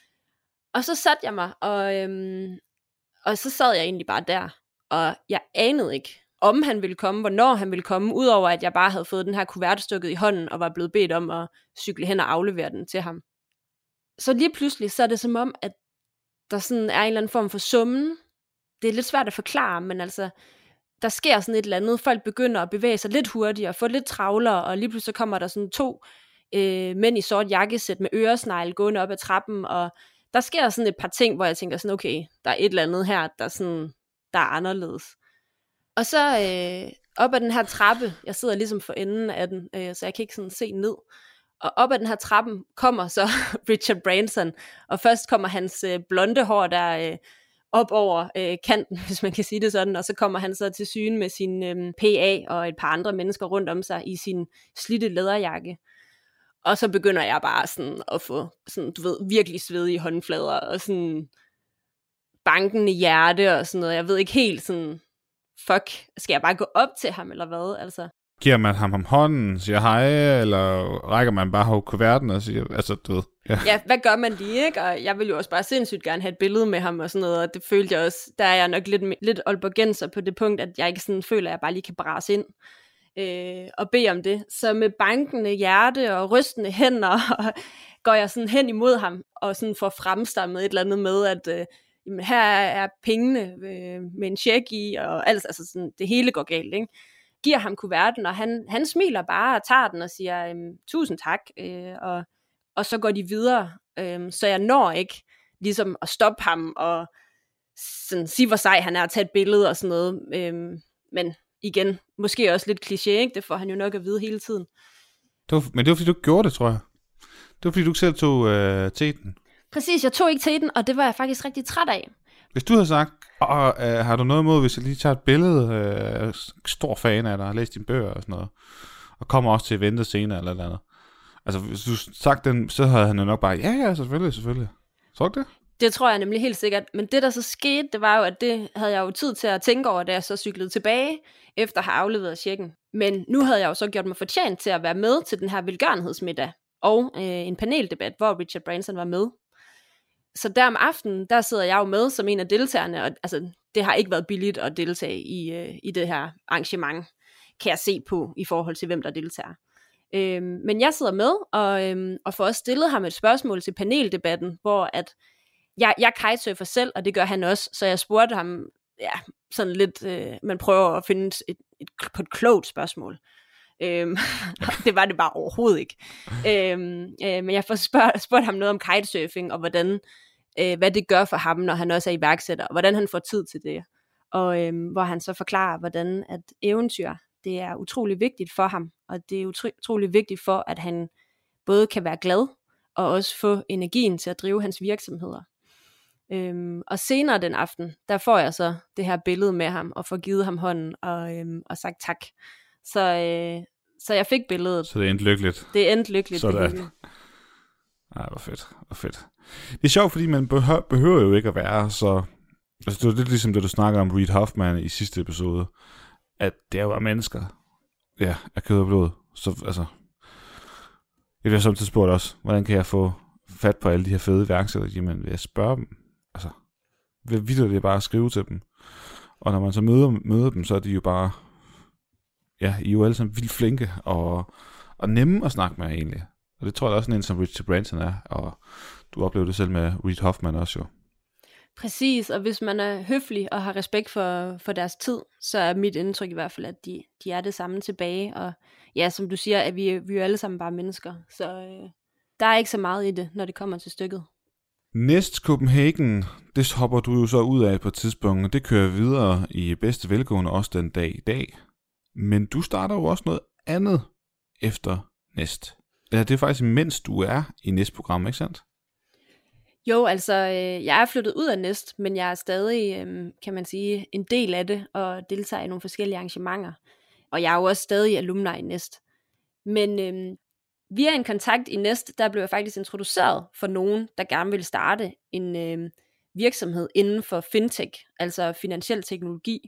Og så satte jeg mig, og, øhm, og så sad jeg egentlig bare der, og jeg anede ikke, om han ville komme, hvornår han ville komme, udover at jeg bare havde fået den her kuvert stukket i hånden, og var blevet bedt om at cykle hen og aflevere den til ham. Så lige pludselig, så er det som om, at der sådan er en eller anden form for summen. Det er lidt svært at forklare, men altså... der sker sådan et eller andet, folk begynder at bevæge sig lidt hurtigere, få lidt travlere, og lige pludselig kommer der sådan to øh, mænd i sort jakkesæt med øresnegle gående op ad trappen, og der sker sådan et par ting, hvor jeg tænker sådan, okay, der er et eller andet her, der, sådan, der er anderledes. Og så øh, op ad den her trappe, jeg sidder ligesom for enden af den, øh, så jeg kan ikke sådan se ned, og op ad den her trappen kommer så Richard Branson, og først kommer hans øh, blonde hår der... Øh, op over øh, kanten, hvis man kan sige det sådan, og så kommer han så til syne med sin øh, P A og et par andre mennesker rundt om sig i sin slidte læderjakke. Og så begynder jeg bare sådan at få sådan, du ved, virkelig svedige håndflader og sådan bankende hjerte og sådan noget. Jeg ved ikke helt sådan, fuck, skal jeg bare gå op til ham eller hvad, altså? Giver man ham om hånden, siger hej, eller rækker man bare på kuverten og siger, altså du ved. Ja. ja, hvad gør man lige, ikke? Og jeg ville jo også bare sindssygt gerne have et billede med ham og sådan noget, og det følte jeg også, der er jeg nok lidt, lidt aalborgenser på det punkt, at jeg ikke sådan føler, at jeg bare lige kan brase ind øh, og bede om det. Så med bankende hjerte og rystende hænder, og går jeg sådan hen imod ham, og sådan får fremstammet et eller andet med, at øh, jamen, her er pengene øh, med en check i, og altså, altså sådan, det hele går galt, ikke? Giver ham kuverten, og han, han smiler bare og tager den og siger, tusind tak, øh, og og så går de videre, øhm, så jeg når ikke ligesom at stoppe ham og sådan, sige, hvor sej han er at tage et billede og sådan noget. Øhm, men igen, måske også lidt kliché, ikke? Det får han jo nok at vide hele tiden. Det var, men det var, fordi du ikke gjorde det, tror jeg. Det var, fordi du ikke selv tog øh, teten. Præcis, jeg tog ikke teten, og det var jeg faktisk rigtig træt af. Hvis du havde sagt, Åh, øh, har du noget imod, hvis jeg lige tager et billede, øh, stor fan af dig, har læst dine bøger og sådan noget, og kommer også til eventet senere eller noget andet. Altså, hvis du sagt den, så havde han jo nok bare, ja, ja, selvfølgelig, selvfølgelig. Så det? Det tror jeg nemlig helt sikkert. Men det, der så skete, det var jo, at det havde jeg jo tid til at tænke over, da jeg så cyklede tilbage, efter at have afleveret checken. Men nu havde jeg jo så gjort mig fortjent til at være med til den her velgørenhedsmiddag, og øh, en paneldebat, hvor Richard Branson var med. Så der om aftenen, der sidder jeg jo med som en af deltagerne, og altså, det har ikke været billigt at deltage i, øh, i det her arrangement, kan jeg se på, i forhold til hvem der deltager. Øhm, men jeg sidder med, og, øhm, og får også stillet ham et spørgsmål til paneldebatten, hvor at jeg, jeg kitesurfer selv, og det gør han også, så jeg spurgte ham, ja, sådan lidt, øh, man prøver at finde et, et, et, på et klogt spørgsmål. Øhm, det var det bare overhovedet ikke. Øhm, øh, men jeg får spørg, spurgt ham noget om kitesurfing, og hvordan, øh, hvad det gør for ham, når han også er iværksætter, og hvordan han får tid til det. Og øhm, hvor han så forklarer, hvordan at eventyr, det er utrolig vigtigt for ham, og det er utro- utrolig vigtigt for, at han både kan være glad, og også få energien til at drive hans virksomheder. Øhm, og senere den aften, der får jeg så det her billede med ham, og får givet ham hånden, og, øhm, og sagt tak. Så, øh, så jeg fik billedet. Så det endte lykkeligt. Det endte lykkeligt. Sådan. Det Ej, hvor fedt, hvor fedt. Det er sjovt, fordi man behøver, behøver jo ikke at være så... Altså, det er lidt ligesom det, du snakker om Reid Hoffman i sidste episode, at det er jo mennesker, ja, af kød og blod. Så altså... Jeg vil samtidig spurgt også, hvordan kan jeg få fat på alle de her fede iværksættere? Jamen, vil jeg spørge dem? Altså, vil vitterligt bare skrive til dem? Og når man så møder, møder dem, så er de jo bare... Ja, I er jo alle sammen vildt flinke og, og nemme at snakke med egentlig. Og det tror jeg også sådan en som Richard Branson er, og du oplever det selv med Reid Hoffman også jo. Præcis, og hvis man er høflig og har respekt for, for deres tid, så er mit indtryk i hvert fald, at de, de er det samme tilbage. Og ja, som du siger, at vi, vi er jo alle sammen bare mennesker, så øh, der er ikke så meget i det, når det kommer til stykket. Næst Copenhagen, det hopper du jo så ud af på et tidspunkt, og det kører videre i bedste velgående også den dag i dag. Men du starter jo også noget andet efter Næst. Eller det er faktisk mens du er i Næst-programmet, ikke sandt? Jo, altså øh, jeg er flyttet ud af Næst, men jeg er stadig, øh, kan man sige, en del af det, og deltager i nogle forskellige arrangementer. Og jeg er jo også stadig alumni i Næst. Men øh, via en kontakt i Næst, der blev jeg faktisk introduceret for nogen, der gerne ville starte en øh, virksomhed inden for fintech, altså finansiel teknologi.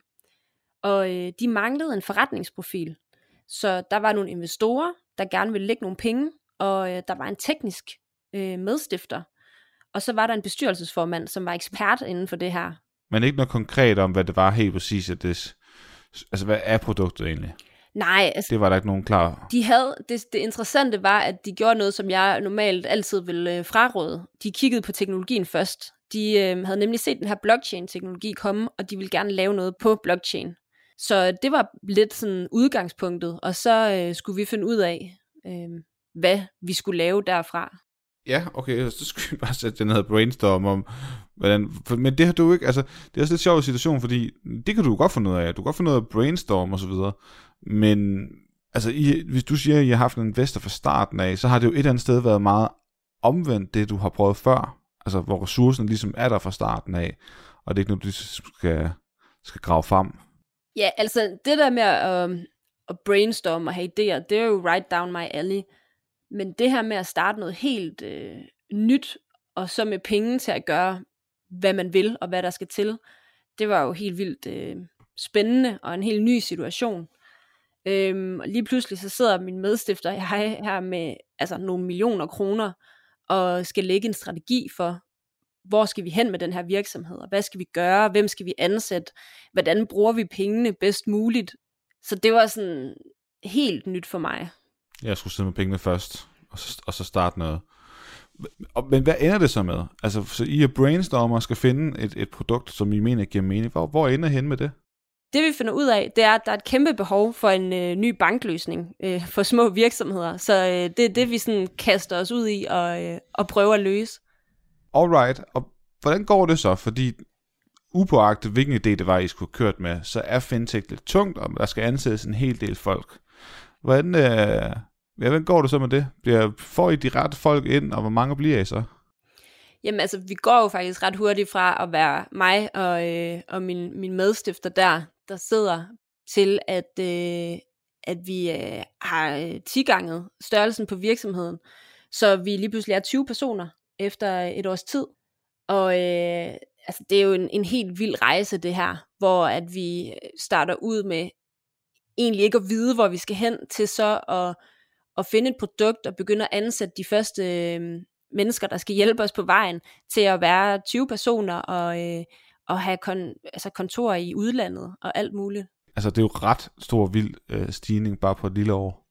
Og øh, de manglede en forretningsprofil. Så der var nogle investorer, der gerne ville lægge nogle penge, og øh, der var en teknisk øh, medstifter. Og så var der en bestyrelsesformand, som var ekspert inden for det her. Men ikke noget konkret om, hvad det var helt præcis, at det, altså hvad er produktet egentlig? Nej, altså, det var der ikke nogen klar. De havde, det, det interessante var, at de gjorde noget, som jeg normalt altid ville øh, fraråde. De kiggede på teknologien først. De øh, havde nemlig set den her blockchain-teknologi komme, og de ville gerne lave noget på blockchain. Så det var lidt sådan udgangspunktet, og så øh, skulle vi finde ud af, øh, hvad vi skulle lave derfra. Ja, okay, så skulle vi bare sætte den her brainstorm om, hvordan, for, men det har du ikke, altså, det er også lidt sjov situation, fordi det kan du godt finde ud af, du kan godt finde ud af brainstorm og så videre, men altså, I, hvis du siger, at I har haft en investor fra starten af, så har det jo et eller andet sted været meget omvendt det, du har prøvet før, altså, hvor ressourcen ligesom er der fra starten af, og det er ikke noget, du skal, skal grave frem. Ja, altså, det der med at, øh, at brainstorme og have idéer, det er jo right down my alley. Men det her med at starte noget helt øh, nyt, og så med penge til at gøre, hvad man vil, og hvad der skal til, det var jo helt vildt øh, spændende, og en helt ny situation. Øhm, og lige pludselig så sidder min medstifter jeg her med altså, nogle millioner kroner, og skal lægge en strategi for, hvor skal vi hen med den her virksomhed, og hvad skal vi gøre, hvem skal vi ansætte, hvordan bruger vi pengene bedst muligt. Så det var sådan helt nyt for mig. Jeg skulle sidde med pengene først, og så, og så starte noget. Men hvad ender det så med? Altså, så I er brainstormer og skal finde et, et produkt, som I mener giver mening. Hvor, hvor ender I hen med det? Det vi finder ud af, det er, at der er et kæmpe behov for en øh, ny bankløsning øh, for små virksomheder. Så øh, det er det, vi sådan kaster os ud i og, øh, og prøver at løse. Alright, og hvordan går det så? Fordi upåagtet hvilken idé det var, I skulle have kørt med, så er fintech lidt tungt, og der skal ansættes en hel del folk. Hvordan, øh, Ja, hvordan går det så med det? Bliver, får I de rette folk ind, og hvor mange bliver I så? Jamen altså, vi går jo faktisk ret hurtigt fra at være mig og, øh, og min, min medstifter der, der sidder, til at, øh, at vi øh, har øh, ti-ganget størrelsen på virksomheden. Så vi lige pludselig er tyve personer efter et års tid. Og øh, altså, det er jo en, en helt vild rejse det her, hvor at vi starter ud med egentlig ikke at vide, hvor vi skal hen, til så at, at finde et produkt og begynde at ansætte de første øh, mennesker, der skal hjælpe os på vejen, til at være tyve personer og, øh, og have kon, altså kontorer i udlandet og alt muligt. Altså det er jo ret stor vild øh, stigning bare på et lille år.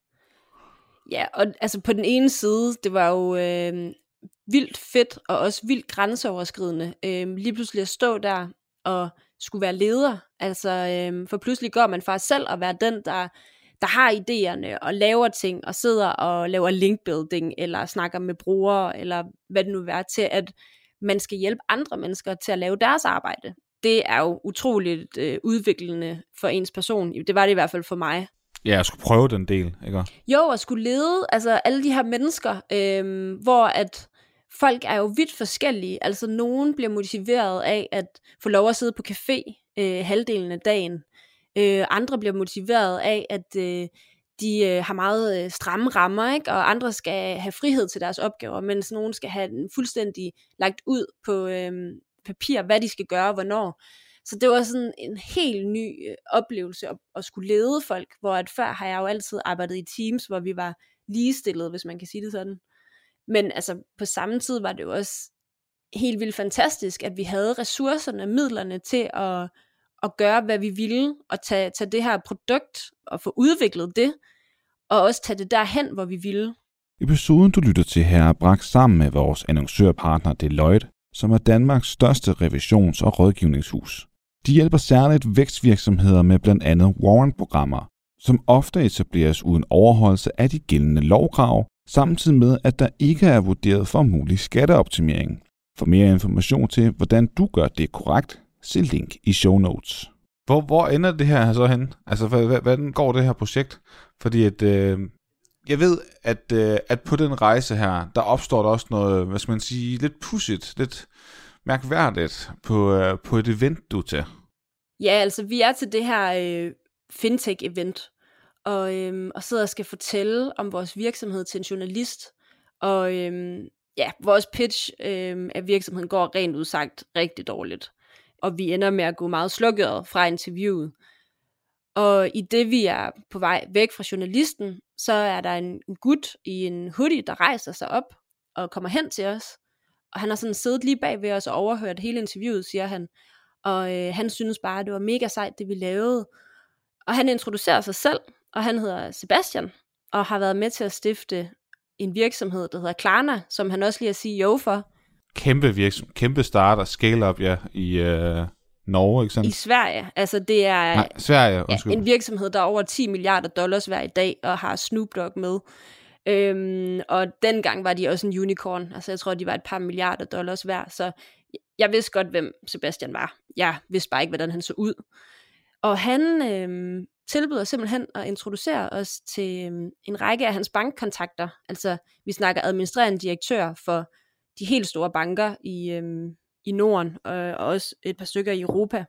Ja, og altså på den ene side, det var jo øh, vildt fedt og også vildt grænseoverskridende. Øh, lige pludselig at stå der og skulle være leder. Altså øh, for pludselig går man fra sig selv at være den, der, der har idéerne og laver ting og sidder og laver linkbuilding eller snakker med brugere eller hvad det nu er, til at man skal hjælpe andre mennesker til at lave deres arbejde. Det er jo utroligt øh, udviklende for ens person. Det var det i hvert fald for mig. Ja, jeg skulle prøve den del, ikke? Jo, at skulle lede, altså alle de her mennesker, øh, hvor at folk er jo vidt forskellige. Altså nogen bliver motiveret af at få lov at sidde på café øh, halvdelen af dagen. Øh, andre bliver motiveret af, at øh, de øh, har meget øh, stramme rammer, ikke? Og andre skal have frihed til deres opgaver, mens nogen skal have den fuldstændig lagt ud på øh, papir, hvad de skal gøre, hvornår. Så det var sådan en helt ny øh, oplevelse at, at skulle lede folk, hvor at før har jeg jo altid arbejdet i teams, hvor vi var ligestillede, hvis man kan sige det sådan. Men altså på samme tid var det jo også helt vildt fantastisk, at vi havde ressourcerne, midlerne til at, at gøre, hvad vi ville, og tage, tage det her produkt og få udviklet det, og også tage det derhen, hvor vi ville. Episoden, du lytter til her, er bragt sammen med vores annoncørpartner Deloitte, som er Danmarks største revisions- og rådgivningshus. De hjælper særligt vækstvirksomheder med blandt andet warrant-programmer, som ofte etableres uden overholdelse af de gældende lovkrav, samtidig med, at der ikke er vurderet for mulig skatteoptimering. For mere information til, hvordan du gør det korrekt, se link i show notes. Hvor, hvor ender det her så hen? Altså, hvordan går det her projekt? Fordi at, øh, jeg ved, at, øh, at på den rejse her, der opstår der også noget, hvad skal man sige, lidt pudsigt, lidt mærkværdigt på, øh, på et event, du er til. Ja, altså vi er til det her øh, fintech-event, og, øhm, og sidder og skal fortælle om vores virksomhed til en journalist. Og øhm, ja, vores pitch øhm, af virksomheden går rent udsagt rigtig dårligt. Og vi ender med at gå meget slukket fra interviewet. Og i det vi er på vej væk fra journalisten, så er der en gut i en hoodie, der rejser sig op og kommer hen til os. Og han har sådan siddet lige bag ved os og overhørt hele interviewet, siger han. Og øh, han synes bare, at det var mega sejt, det vi lavede. Og han introducerer sig selv, og han hedder Sebastian, og har været med til at stifte en virksomhed, der hedder Klarna, som han også lige er C E O for. Kæmpe virksomhed, kæmpe starter, scale-up, ja, i øh, Norge, ikke sandt? I Sverige. Altså det er Nej, Sverige, ja, en virksomhed, der er over ti milliarder dollars hver i dag, og har Snoop Dogg med. Øhm, og dengang var de også en unicorn. Altså jeg tror, de var et par milliarder dollars hver, så jeg vidste godt, hvem Sebastian var. Jeg vidste bare ikke, hvordan han så ud. Og han øhm, tilbyder simpelthen at introducere os til øhm, en række af hans bankkontakter. Altså vi snakker administrerende direktør for de helt store banker i, øhm, i Norden, og, og også et par stykker i Europa.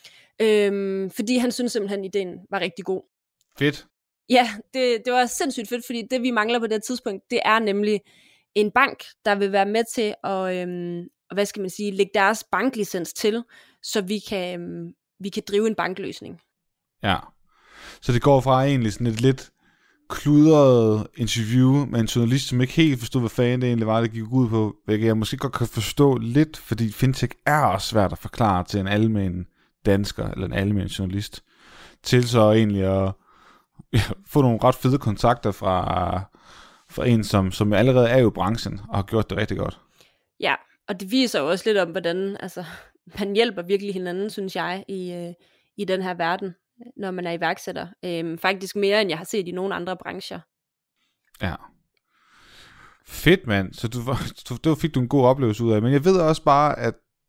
Øhm, fordi han synes simpelthen, at ideen var rigtig god. Fedt. Ja, det, det var sindssygt fedt, fordi det vi mangler på det tidspunkt, det er nemlig en bank, der vil være med til at, øhm, hvad skal man sige, lægge deres banklicens til, så vi kan, øhm, vi kan drive en bankløsning. Ja, så det går fra egentlig sådan et lidt kludret interview med en journalist, som ikke helt forstod, hvad fanden det egentlig var, det gik ud på, hvilket jeg måske godt kan forstå lidt, fordi fintech er også svært at forklare til en almen dansker, eller en almen journalist, til så egentlig at ja, få nogle ret fede kontakter fra, fra en, som, som allerede er jo i branchen, og har gjort det rigtig godt. Ja, og det viser jo også lidt om, hvordan altså, man hjælper virkelig hinanden, synes jeg, i, øh, i den her verden, når man er iværksætter. Øhm, faktisk mere, end jeg har set i nogle andre brancher. Ja. Fedt, mand. Så du, du, det fik du en god oplevelse ud af. Men jeg ved også bare, at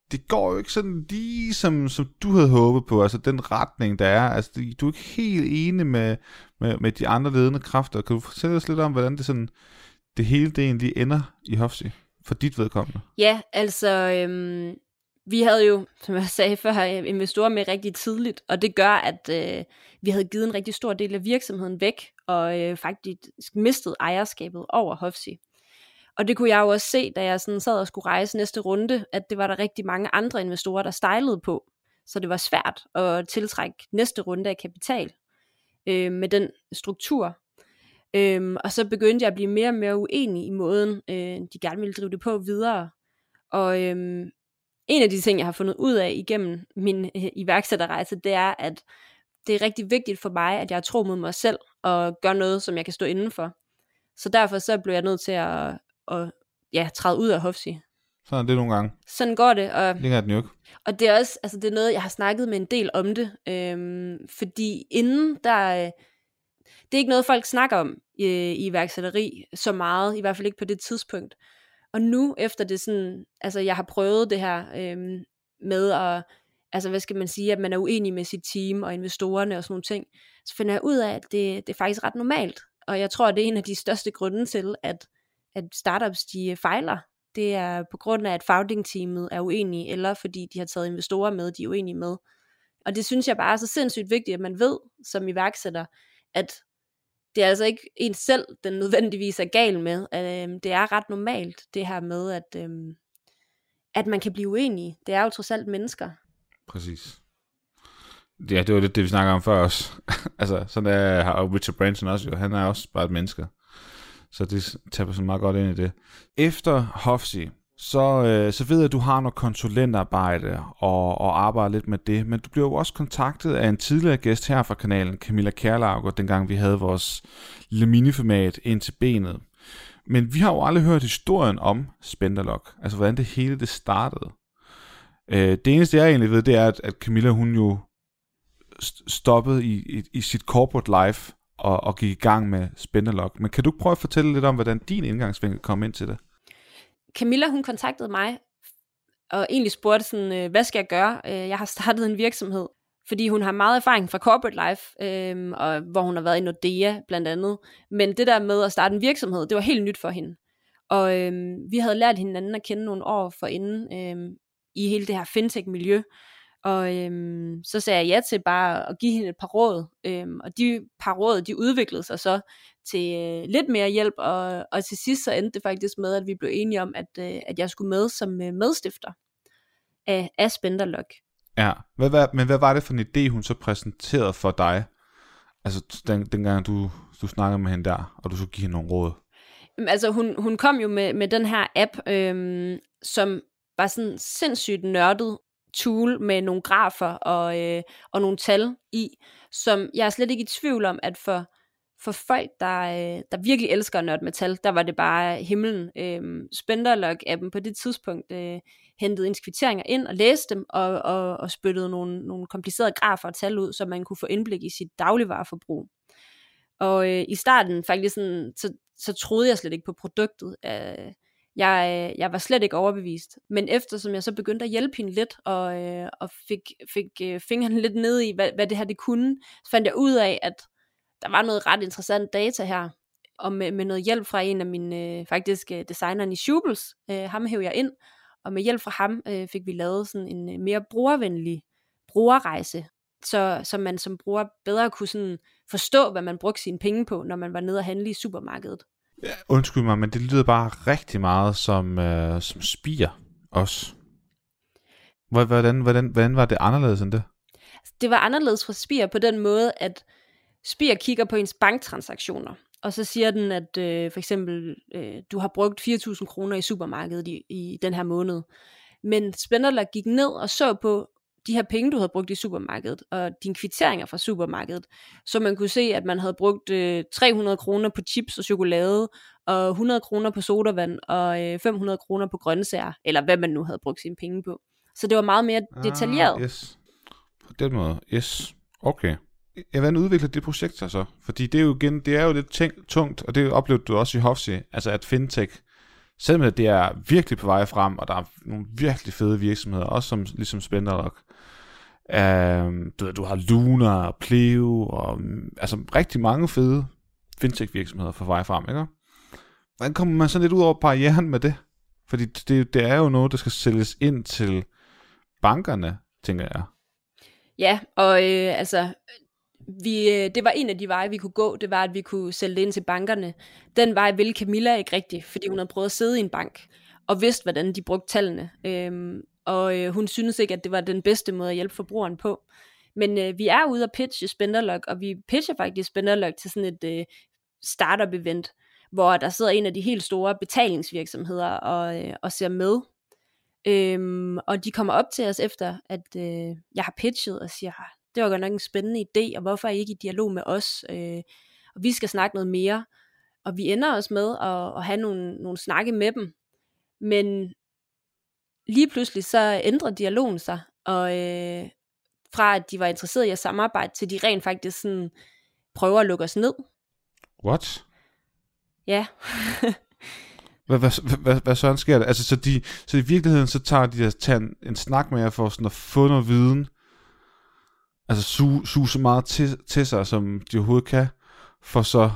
det går jo ikke sådan lige som, som du havde håbet på, altså den retning, der er. Altså, du er ikke helt enig med, med, med de andre ledende kræfter. Kan du fortælle os lidt om, hvordan det sådan, det hele det egentlig ender i Hofsy, for dit vedkommende? Ja, altså, øhm, vi havde jo, som jeg sagde før, investorer med rigtig tidligt, og det gør, at øh, vi havde givet en rigtig stor del af virksomheden væk, og øh, faktisk mistet ejerskabet over Hofsy. Og det kunne jeg jo også se, da jeg sådan sad og skulle rejse næste runde, at det var der rigtig mange andre investorer, der stejlede på. Så det var svært at tiltrække næste runde af kapital øh, med den struktur. Øhm, og så begyndte jeg at blive mere og mere uenig i måden, øh, de gerne ville drive det på videre. Og øhm, en af de ting, jeg har fundet ud af igennem min øh, iværksætterrejse, det er, at det er rigtig vigtigt for mig, at jeg tror mod mig selv og gør noget, som jeg kan stå inden for. Så derfor så blev jeg nødt til at, at ja, træde ud af Hofsy. Sådan er det nogle gange. Sådan går det. Og, Længere den jo ikke. og det er også, altså det er noget, jeg har snakket med en del om det. Øhm, fordi inden der... Det er ikke noget, folk snakker om i, i iværksætteri så meget, i hvert fald ikke på det tidspunkt. Og nu, efter det sådan, altså jeg har prøvet det her øhm, med at, altså hvad skal man sige, at man er uenig med sit team og investorerne og sådan nogle ting, så finder jeg ud af, at det, det er faktisk ret normalt. Og jeg tror, det er en af de største grunde til, at, at startups de fejler. Det er på grund af, at founding-teamet er uenige, eller fordi de har taget investorer med, de er uenige med. Og det synes jeg bare er så sindssygt vigtigt, at man ved som iværksætter, at det er altså ikke en selv, den nødvendigvis er gal med. Øh, det er ret normalt, det her med, at, øh, at man kan blive uenig. Det er jo trods alt mennesker. Præcis. Ja, det var lidt det, vi snakker om før også. altså, sådan er har Richard Branson også jo. Han er også bare et menneske. Så det tager sådan meget godt ind i det. Efter Hofsy, så, øh, så ved jeg, at du har noget konsulentarbejde og, og arbejder lidt med det, men du bliver jo også kontaktet af en tidligere gæst her fra kanalen, Camilla Kjærlauger, dengang vi havde vores lille miniformat ind til benet. Men vi har jo aldrig hørt historien om Spenderlock, altså hvordan det hele det startede. Øh, det eneste jeg egentlig ved, det er, at, at Camilla hun jo stoppede i, i, i sit corporate life og, og gik i gang med Spenderlock. Men kan du prøve at fortælle lidt om, hvordan din indgangsvinkel kom ind til det? Camilla, hun kontaktede mig, og egentlig spurgte sådan, hvad skal jeg gøre? Jeg har startet en virksomhed, fordi hun har meget erfaring fra corporate life, øh, og hvor hun har været i Nordea blandt andet. Men det der med at starte en virksomhed, det var helt nyt for hende. Og øh, vi havde lært hinanden at kende nogle år forinden øh, i hele det her fintech-miljø. Og øhm, så sagde jeg ja til bare at give hende et par råd, øhm, og de par råd, de udviklede sig så til øh, lidt mere hjælp, og, og til sidst så endte det faktisk med, at vi blev enige om, at, øh, at jeg skulle med som øh, medstifter af, af Spenderlock. Ja, hvad, hvad, men hvad var det for en idé, hun så præsenterede for dig, altså den, dengang du, du snakkede med hende der, og du skulle give hende nogle råd? Altså hun, hun kom jo med, med den her app, øhm, som var sådan sindssygt nørdet, tool med nogle grafer og, øh, og nogle tal i, som jeg er slet ikke i tvivl om, at for, for folk, der, øh, der virkelig elsker at nørde med tal, der var det bare himlen. Øh, Spenderlock-appen på det tidspunkt øh, hentede ens kvitteringer ind og læste dem, og, og, og spyttede nogle, nogle komplicerede grafer og tal ud, så man kunne få indblik i sit dagligvareforbrug. Og øh, i starten faktisk sådan, så, så troede jeg slet ikke på produktet. Øh, Jeg, jeg var slet ikke overbevist, men eftersom jeg så begyndte at hjælpe hende lidt, og, øh, og fik, fik øh, fingeren lidt ned i, hvad, hvad det her det kunne, så fandt jeg ud af, at der var noget ret interessant data her, og med, med noget hjælp fra en af mine øh, faktisk designeren i Schubels, øh, ham hævde jeg ind, og med hjælp fra ham øh, fik vi lavet sådan en mere brugervenlig brugerrejse, så, så man som bruger bedre kunne sådan forstå, hvad man brugte sine penge på, når man var nede og handle i supermarkedet. Ja, undskyld mig, men det lyder bare rigtig meget som, øh, som Spir også. Hvordan, hvordan, hvordan var det anderledes end det? Det var anderledes fra Spir på den måde, at Spir kigger på ens banktransaktioner, og så siger den, at øh, for eksempel, øh, du har brugt fire tusind kroner i supermarkedet i, i den her måned. Men Spenderlock gik ned og så på de her penge, du havde brugt i supermarkedet, og dine kvitteringer fra supermarkedet, så man kunne se, at man havde brugt øh, tre hundrede kroner på chips og chokolade, og hundrede kroner på sodavand, og øh, fem hundrede kroner på grøntsager, eller hvad man nu havde brugt sine penge på. Så det var meget mere detaljeret. Ah, yes. På den måde, yes. Okay. Hvordan udvikler det projekt sig så? Fordi det er jo igen, det er jo lidt tænkt, tungt, og det oplevede du også i Hofsy, altså at fintech selvom det er virkelig på vej frem, og der er nogle virkelig fede virksomheder, også som, ligesom Spenderlock. Um, du, du har Luna og Pleo, og altså rigtig mange fede fintech virksomheder på vej frem, ikke? Hvordan kommer man så lidt ud over barrieren med det? Fordi det, det er jo noget, der skal sælges ind til bankerne, tænker jeg. Ja, og øh, altså, vi, det var en af de veje, vi kunne gå, det var, at vi kunne sælge det ind til bankerne. Den vej ville Camilla ikke rigtig, fordi hun havde prøvet at sidde i en bank, og vidste, hvordan de brugte tallene. Øhm, og øh, hun synes ikke, at det var den bedste måde at hjælpe forbrugeren på. Men øh, vi er ude at pitche Spenderlock, og vi pitcher faktisk Spenderlock til sådan et øh, startup-event, hvor der sidder en af de helt store betalingsvirksomheder og, øh, og ser med. Øhm, og de kommer op til os efter, at øh, jeg har pitchet og siger, det var godt nok en spændende idé, og hvorfor er I ikke i dialog med os? Øh, og vi skal snakke noget mere. Og vi ender også med at, at have nogle, nogle snakke med dem. Men lige pludselig så ændrer dialogen sig, og øh, fra at de var interesserede i at samarbejde, til de rent faktisk sådan, prøver at lukke os ned. What? Ja. Hvad, hvad, hvad, hvad sådan sker der? Altså, så, de, så i virkeligheden, så tager de at tage en, en snak med jer for sådan at få noget viden, altså suge, suge så meget til, til sig, som de overhovedet kan, for så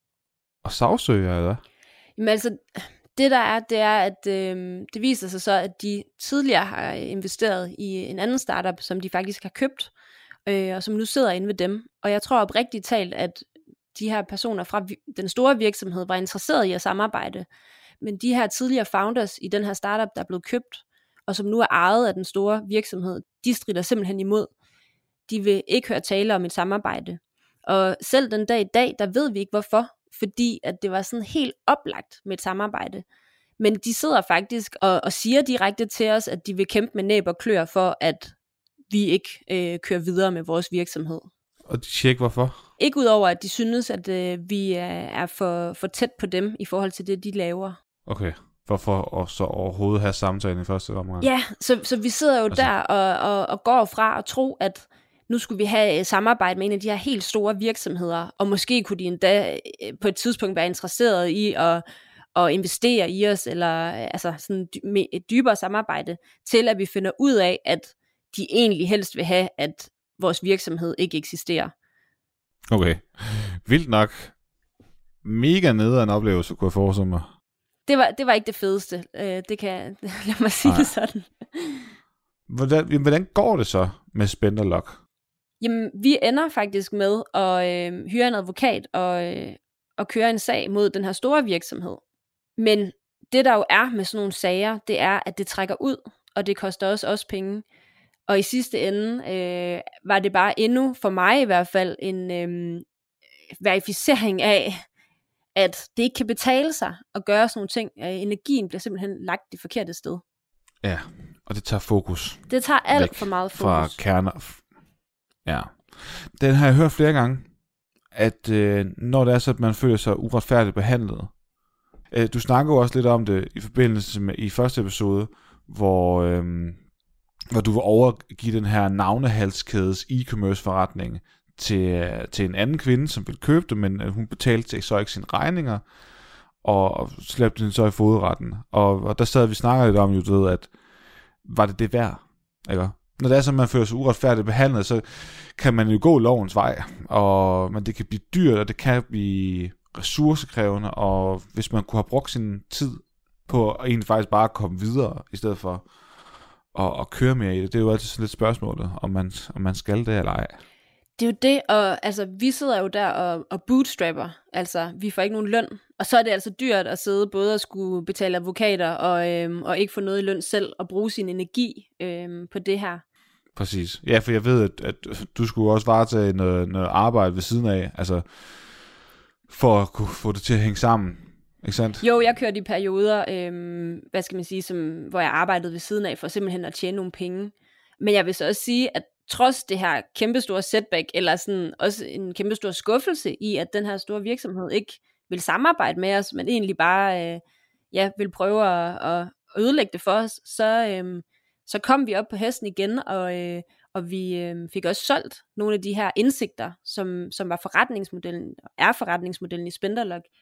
at sagsøge jer, eller? Jamen altså, det der er, det er, at øh, det viser sig så, at de tidligere har investeret i en anden startup, som de faktisk har købt, øh, og som nu sidder inde ved dem. Og jeg tror oprigtigt talt, at de her personer fra den store virksomhed var interesseret i at samarbejde, men de her tidligere founders i den her startup, der er blevet købt, og som nu er ejet af den store virksomhed, de strider simpelthen imod. De vil ikke høre tale om et samarbejde. Og selv den dag i dag, der ved vi ikke hvorfor, fordi at det var sådan helt oplagt med et samarbejde. Men de sidder faktisk og, og siger direkte til os, at de vil kæmpe med næb og klør for, at vi ikke øh, kører videre med vores virksomhed. Og de siger ikke hvorfor? Ikke udover, at de synes, at øh, vi er, er for, for tæt på dem i forhold til det, de laver. Okay, hvorfor at så overhovedet have samtalen i første omgang? Ja, så, så vi sidder jo altså der og, og, og går fra at tro, at nu skulle vi have samarbejde med en af de her helt store virksomheder, og måske kunne de endda på et tidspunkt være interesseret i at, at investere i os, eller altså sådan et dybere samarbejde, til at vi finder ud af, at de egentlig helst vil have, at vores virksomhed ikke eksisterer. Okay, vildt nok. Mega nederen oplevelse, kunne jeg forestille mig. Det var, det var ikke det fedeste, øh, det kan lad mig sige det sådan. Hvordan, hvordan går det så med Spenderlock? Jamen, vi ender faktisk med at øh, hyre en advokat og, øh, og køre en sag mod den her store virksomhed. Men det der jo er med sådan nogle sager, det er, at det trækker ud, og det koster også os penge. Og i sidste ende øh, var det bare endnu, for mig i hvert fald, en øh, verificering af, at det ikke kan betale sig at gøre sådan nogle ting. Energien bliver simpelthen lagt det forkerte sted. Ja, og det tager fokus. Det tager alt for meget fokus. Fra kerner. Ja. Den har jeg hørt flere gange, at øh, når det er så, at man føler sig uretfærdigt behandlet. Øh, du snakker jo også lidt om det i forbindelse med i første episode, hvor, øh, hvor du vil overgive den her navnehalskædes e-commerce forretning til, til en anden kvinde, som ville købe det, men hun betalte så ikke sine regninger, og slæbte den så i fodretten. Og, og der sad vi snakker lidt om, jo, du ved, at var det det værd? Ikke? Når det er så, man føler sig uretfærdigt behandlet, så kan man jo gå lovens vej, og, men det kan blive dyrt, og det kan blive ressourcekrævende, og hvis man kunne have brugt sin tid på at egentlig faktisk bare komme videre, i stedet for at, at køre mere i det, det er jo altid sådan lidt spørgsmålet, om man, om man skal det eller ej. Det er jo det, og altså, vi sidder jo der og, og bootstrapper, altså vi får ikke nogen løn, og så er det altså dyrt at sidde både og skulle betale advokater, og, øhm, og ikke få noget i løn selv, og bruge sin energi øhm, på det her. Præcis. Ja, for jeg ved, at, at du skulle også varetage noget, noget arbejde ved siden af, altså for at kunne få det til at hænge sammen, ikke sandt? Jo, jeg kørte i perioder, øhm, hvad skal man sige, som, hvor jeg arbejdede ved siden af, for simpelthen at tjene nogle penge. Men jeg vil så også sige, at trods det her kæmpestore setback, eller sådan også en kæmpestor skuffelse i, at den her store virksomhed ikke vil samarbejde med os, men egentlig bare øh, ja, vil prøve at, at ødelægge det for os, så, øh, så kom vi op på hesten igen, og, øh, og vi øh, fik også solgt nogle af de her indsigter, som, som var forretningsmodellen, er forretningsmodellen i Spenderlock,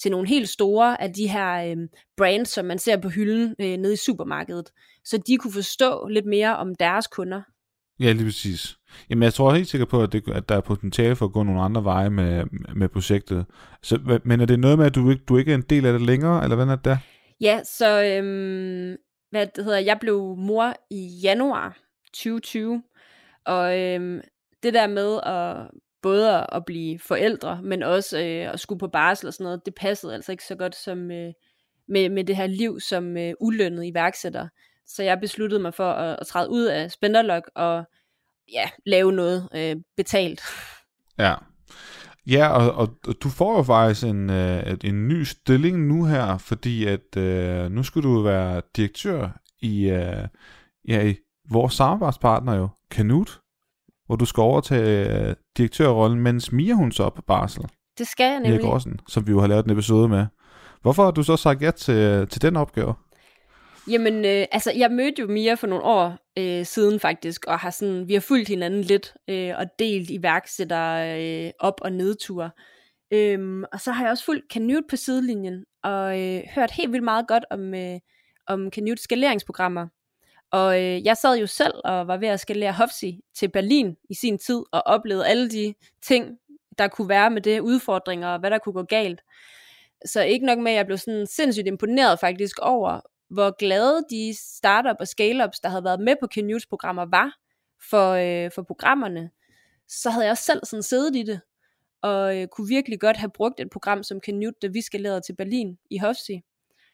til nogle helt store af de her øh, brands, som man ser på hylden øh, nede i supermarkedet, så de kunne forstå lidt mere om deres kunder. Ja, lige præcis. Jamen, jeg tror helt sikkert på, at, det, at der er potentiale for at gå nogle andre veje med, med projektet. Så, men er det noget med, at du ikke, du ikke er en del af det længere, eller hvad er det? Ja, så øhm, hvad det hedder, jeg blev mor i januar tyve tyve, og øhm, det der med at både at blive forældre, men også øh, at skulle på barsel og sådan noget, det passede altså ikke så godt som øh, med, med det her liv som øh, ulønnet iværksætter. Så jeg besluttede mig for at, at træde ud af Spenderlock og ja, lave noget øh, betalt. Ja, ja og, og, og du får jo faktisk en, øh, en ny stilling nu her, fordi at øh, nu skal du være direktør i, øh, ja, i vores samarbejdspartner jo, Canute, hvor du skal overtage øh, direktørrollen, mens Mia hun så er på barsel. Det skal jeg nemlig. Erik Rossen, som vi jo har lavet en episode med. Hvorfor har du så sagt ja til, til den opgave? Jamen, øh, altså, jeg mødte jo Mia for nogle år øh, siden faktisk, og har sådan, vi har fulgt hinanden lidt, øh, og delt iværksætter øh, op- og nedture. Øhm, og så har jeg også fulgt Canute på sidelinjen, og øh, hørt helt vildt meget godt om, øh, om Canutes skaleringsprogrammer. Og øh, jeg sad jo selv og var ved at skalere Hofsi til Berlin i sin tid, og oplevede alle de ting, der kunne være med det, udfordringer, og hvad der kunne gå galt. Så ikke nok med, at jeg blev sådan sindssygt imponeret faktisk over, hvor glade de startup og scale-ups, der havde været med på Canutes programmer, var for, øh, for programmerne. Så havde jeg også selv sådan siddet i det, og øh, kunne virkelig godt have brugt et program som Canute, da vi skalerede til Berlin i Hofsi.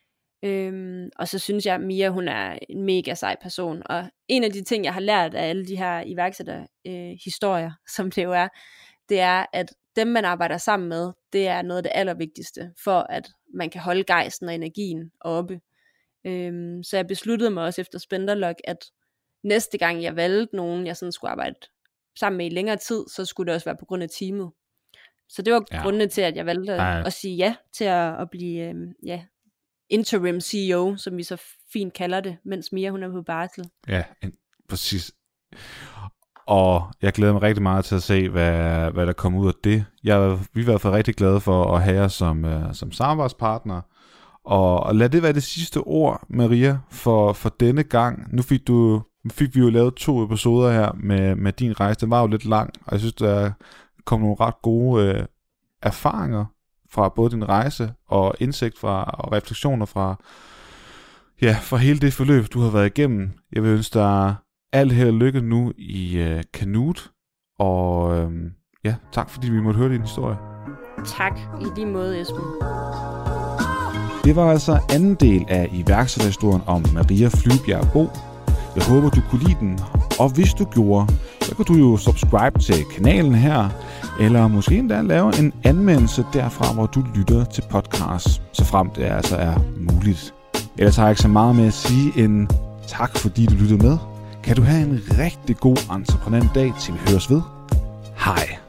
Øhm, og så synes jeg, at Mia, hun er en mega sej person, og en af de ting, jeg har lært af alle de her iværksætter øh, historier, som det jo er, det er, at dem, man arbejder sammen med, det er noget af det allervigtigste, for at man kan holde gejsten og energien oppe. Øhm, så jeg besluttede mig også efter Spenderlock, at næste gang jeg valgte nogen, jeg sådan skulle arbejde sammen med i længere tid, så skulle det også være på grund af teamet. Så det var ja. grundene til, at jeg valgte at, at sige ja til at, at blive øhm, ja, interim C E O, som vi så fint kalder det, mens Mia hun er på barsel. Ja, en, præcis. Og jeg glæder mig rigtig meget til at se, hvad, hvad der kommer ud af det. Jeg, vi er i hvert fald rigtig glade for at have jer som, uh, som samarbejdspartner. Og, og lad det være det sidste ord, Maria, for, for denne gang. Nu fik, du, fik vi jo lavet to episoder her med, med din rejse. Den var jo lidt lang, og jeg synes, der kom nogle ret gode uh, erfaringer fra både din rejse og indsigt fra, og refleksioner fra, ja, fra hele det forløb, du har været igennem. Jeg vil ønske dig alt held og lykke nu i uh, Canute, og uh, ja, tak fordi vi måtte høre din historie. Tak, i lige måde, Esben. Det var altså anden del af iværksætterhistorien om Maria Flybjerg Bo. Jeg håber, du kunne lide den, og hvis du gjorde, så kan du jo subscribe til kanalen her, eller måske endda lave en anmeldelse derfra, hvor du lytter til podcasts, så frem det altså er muligt. Ellers har jeg ikke så meget med at sige end tak, fordi du lyttede med. Kan du have en rigtig god entreprenant dag, til vi høres ved. Hej.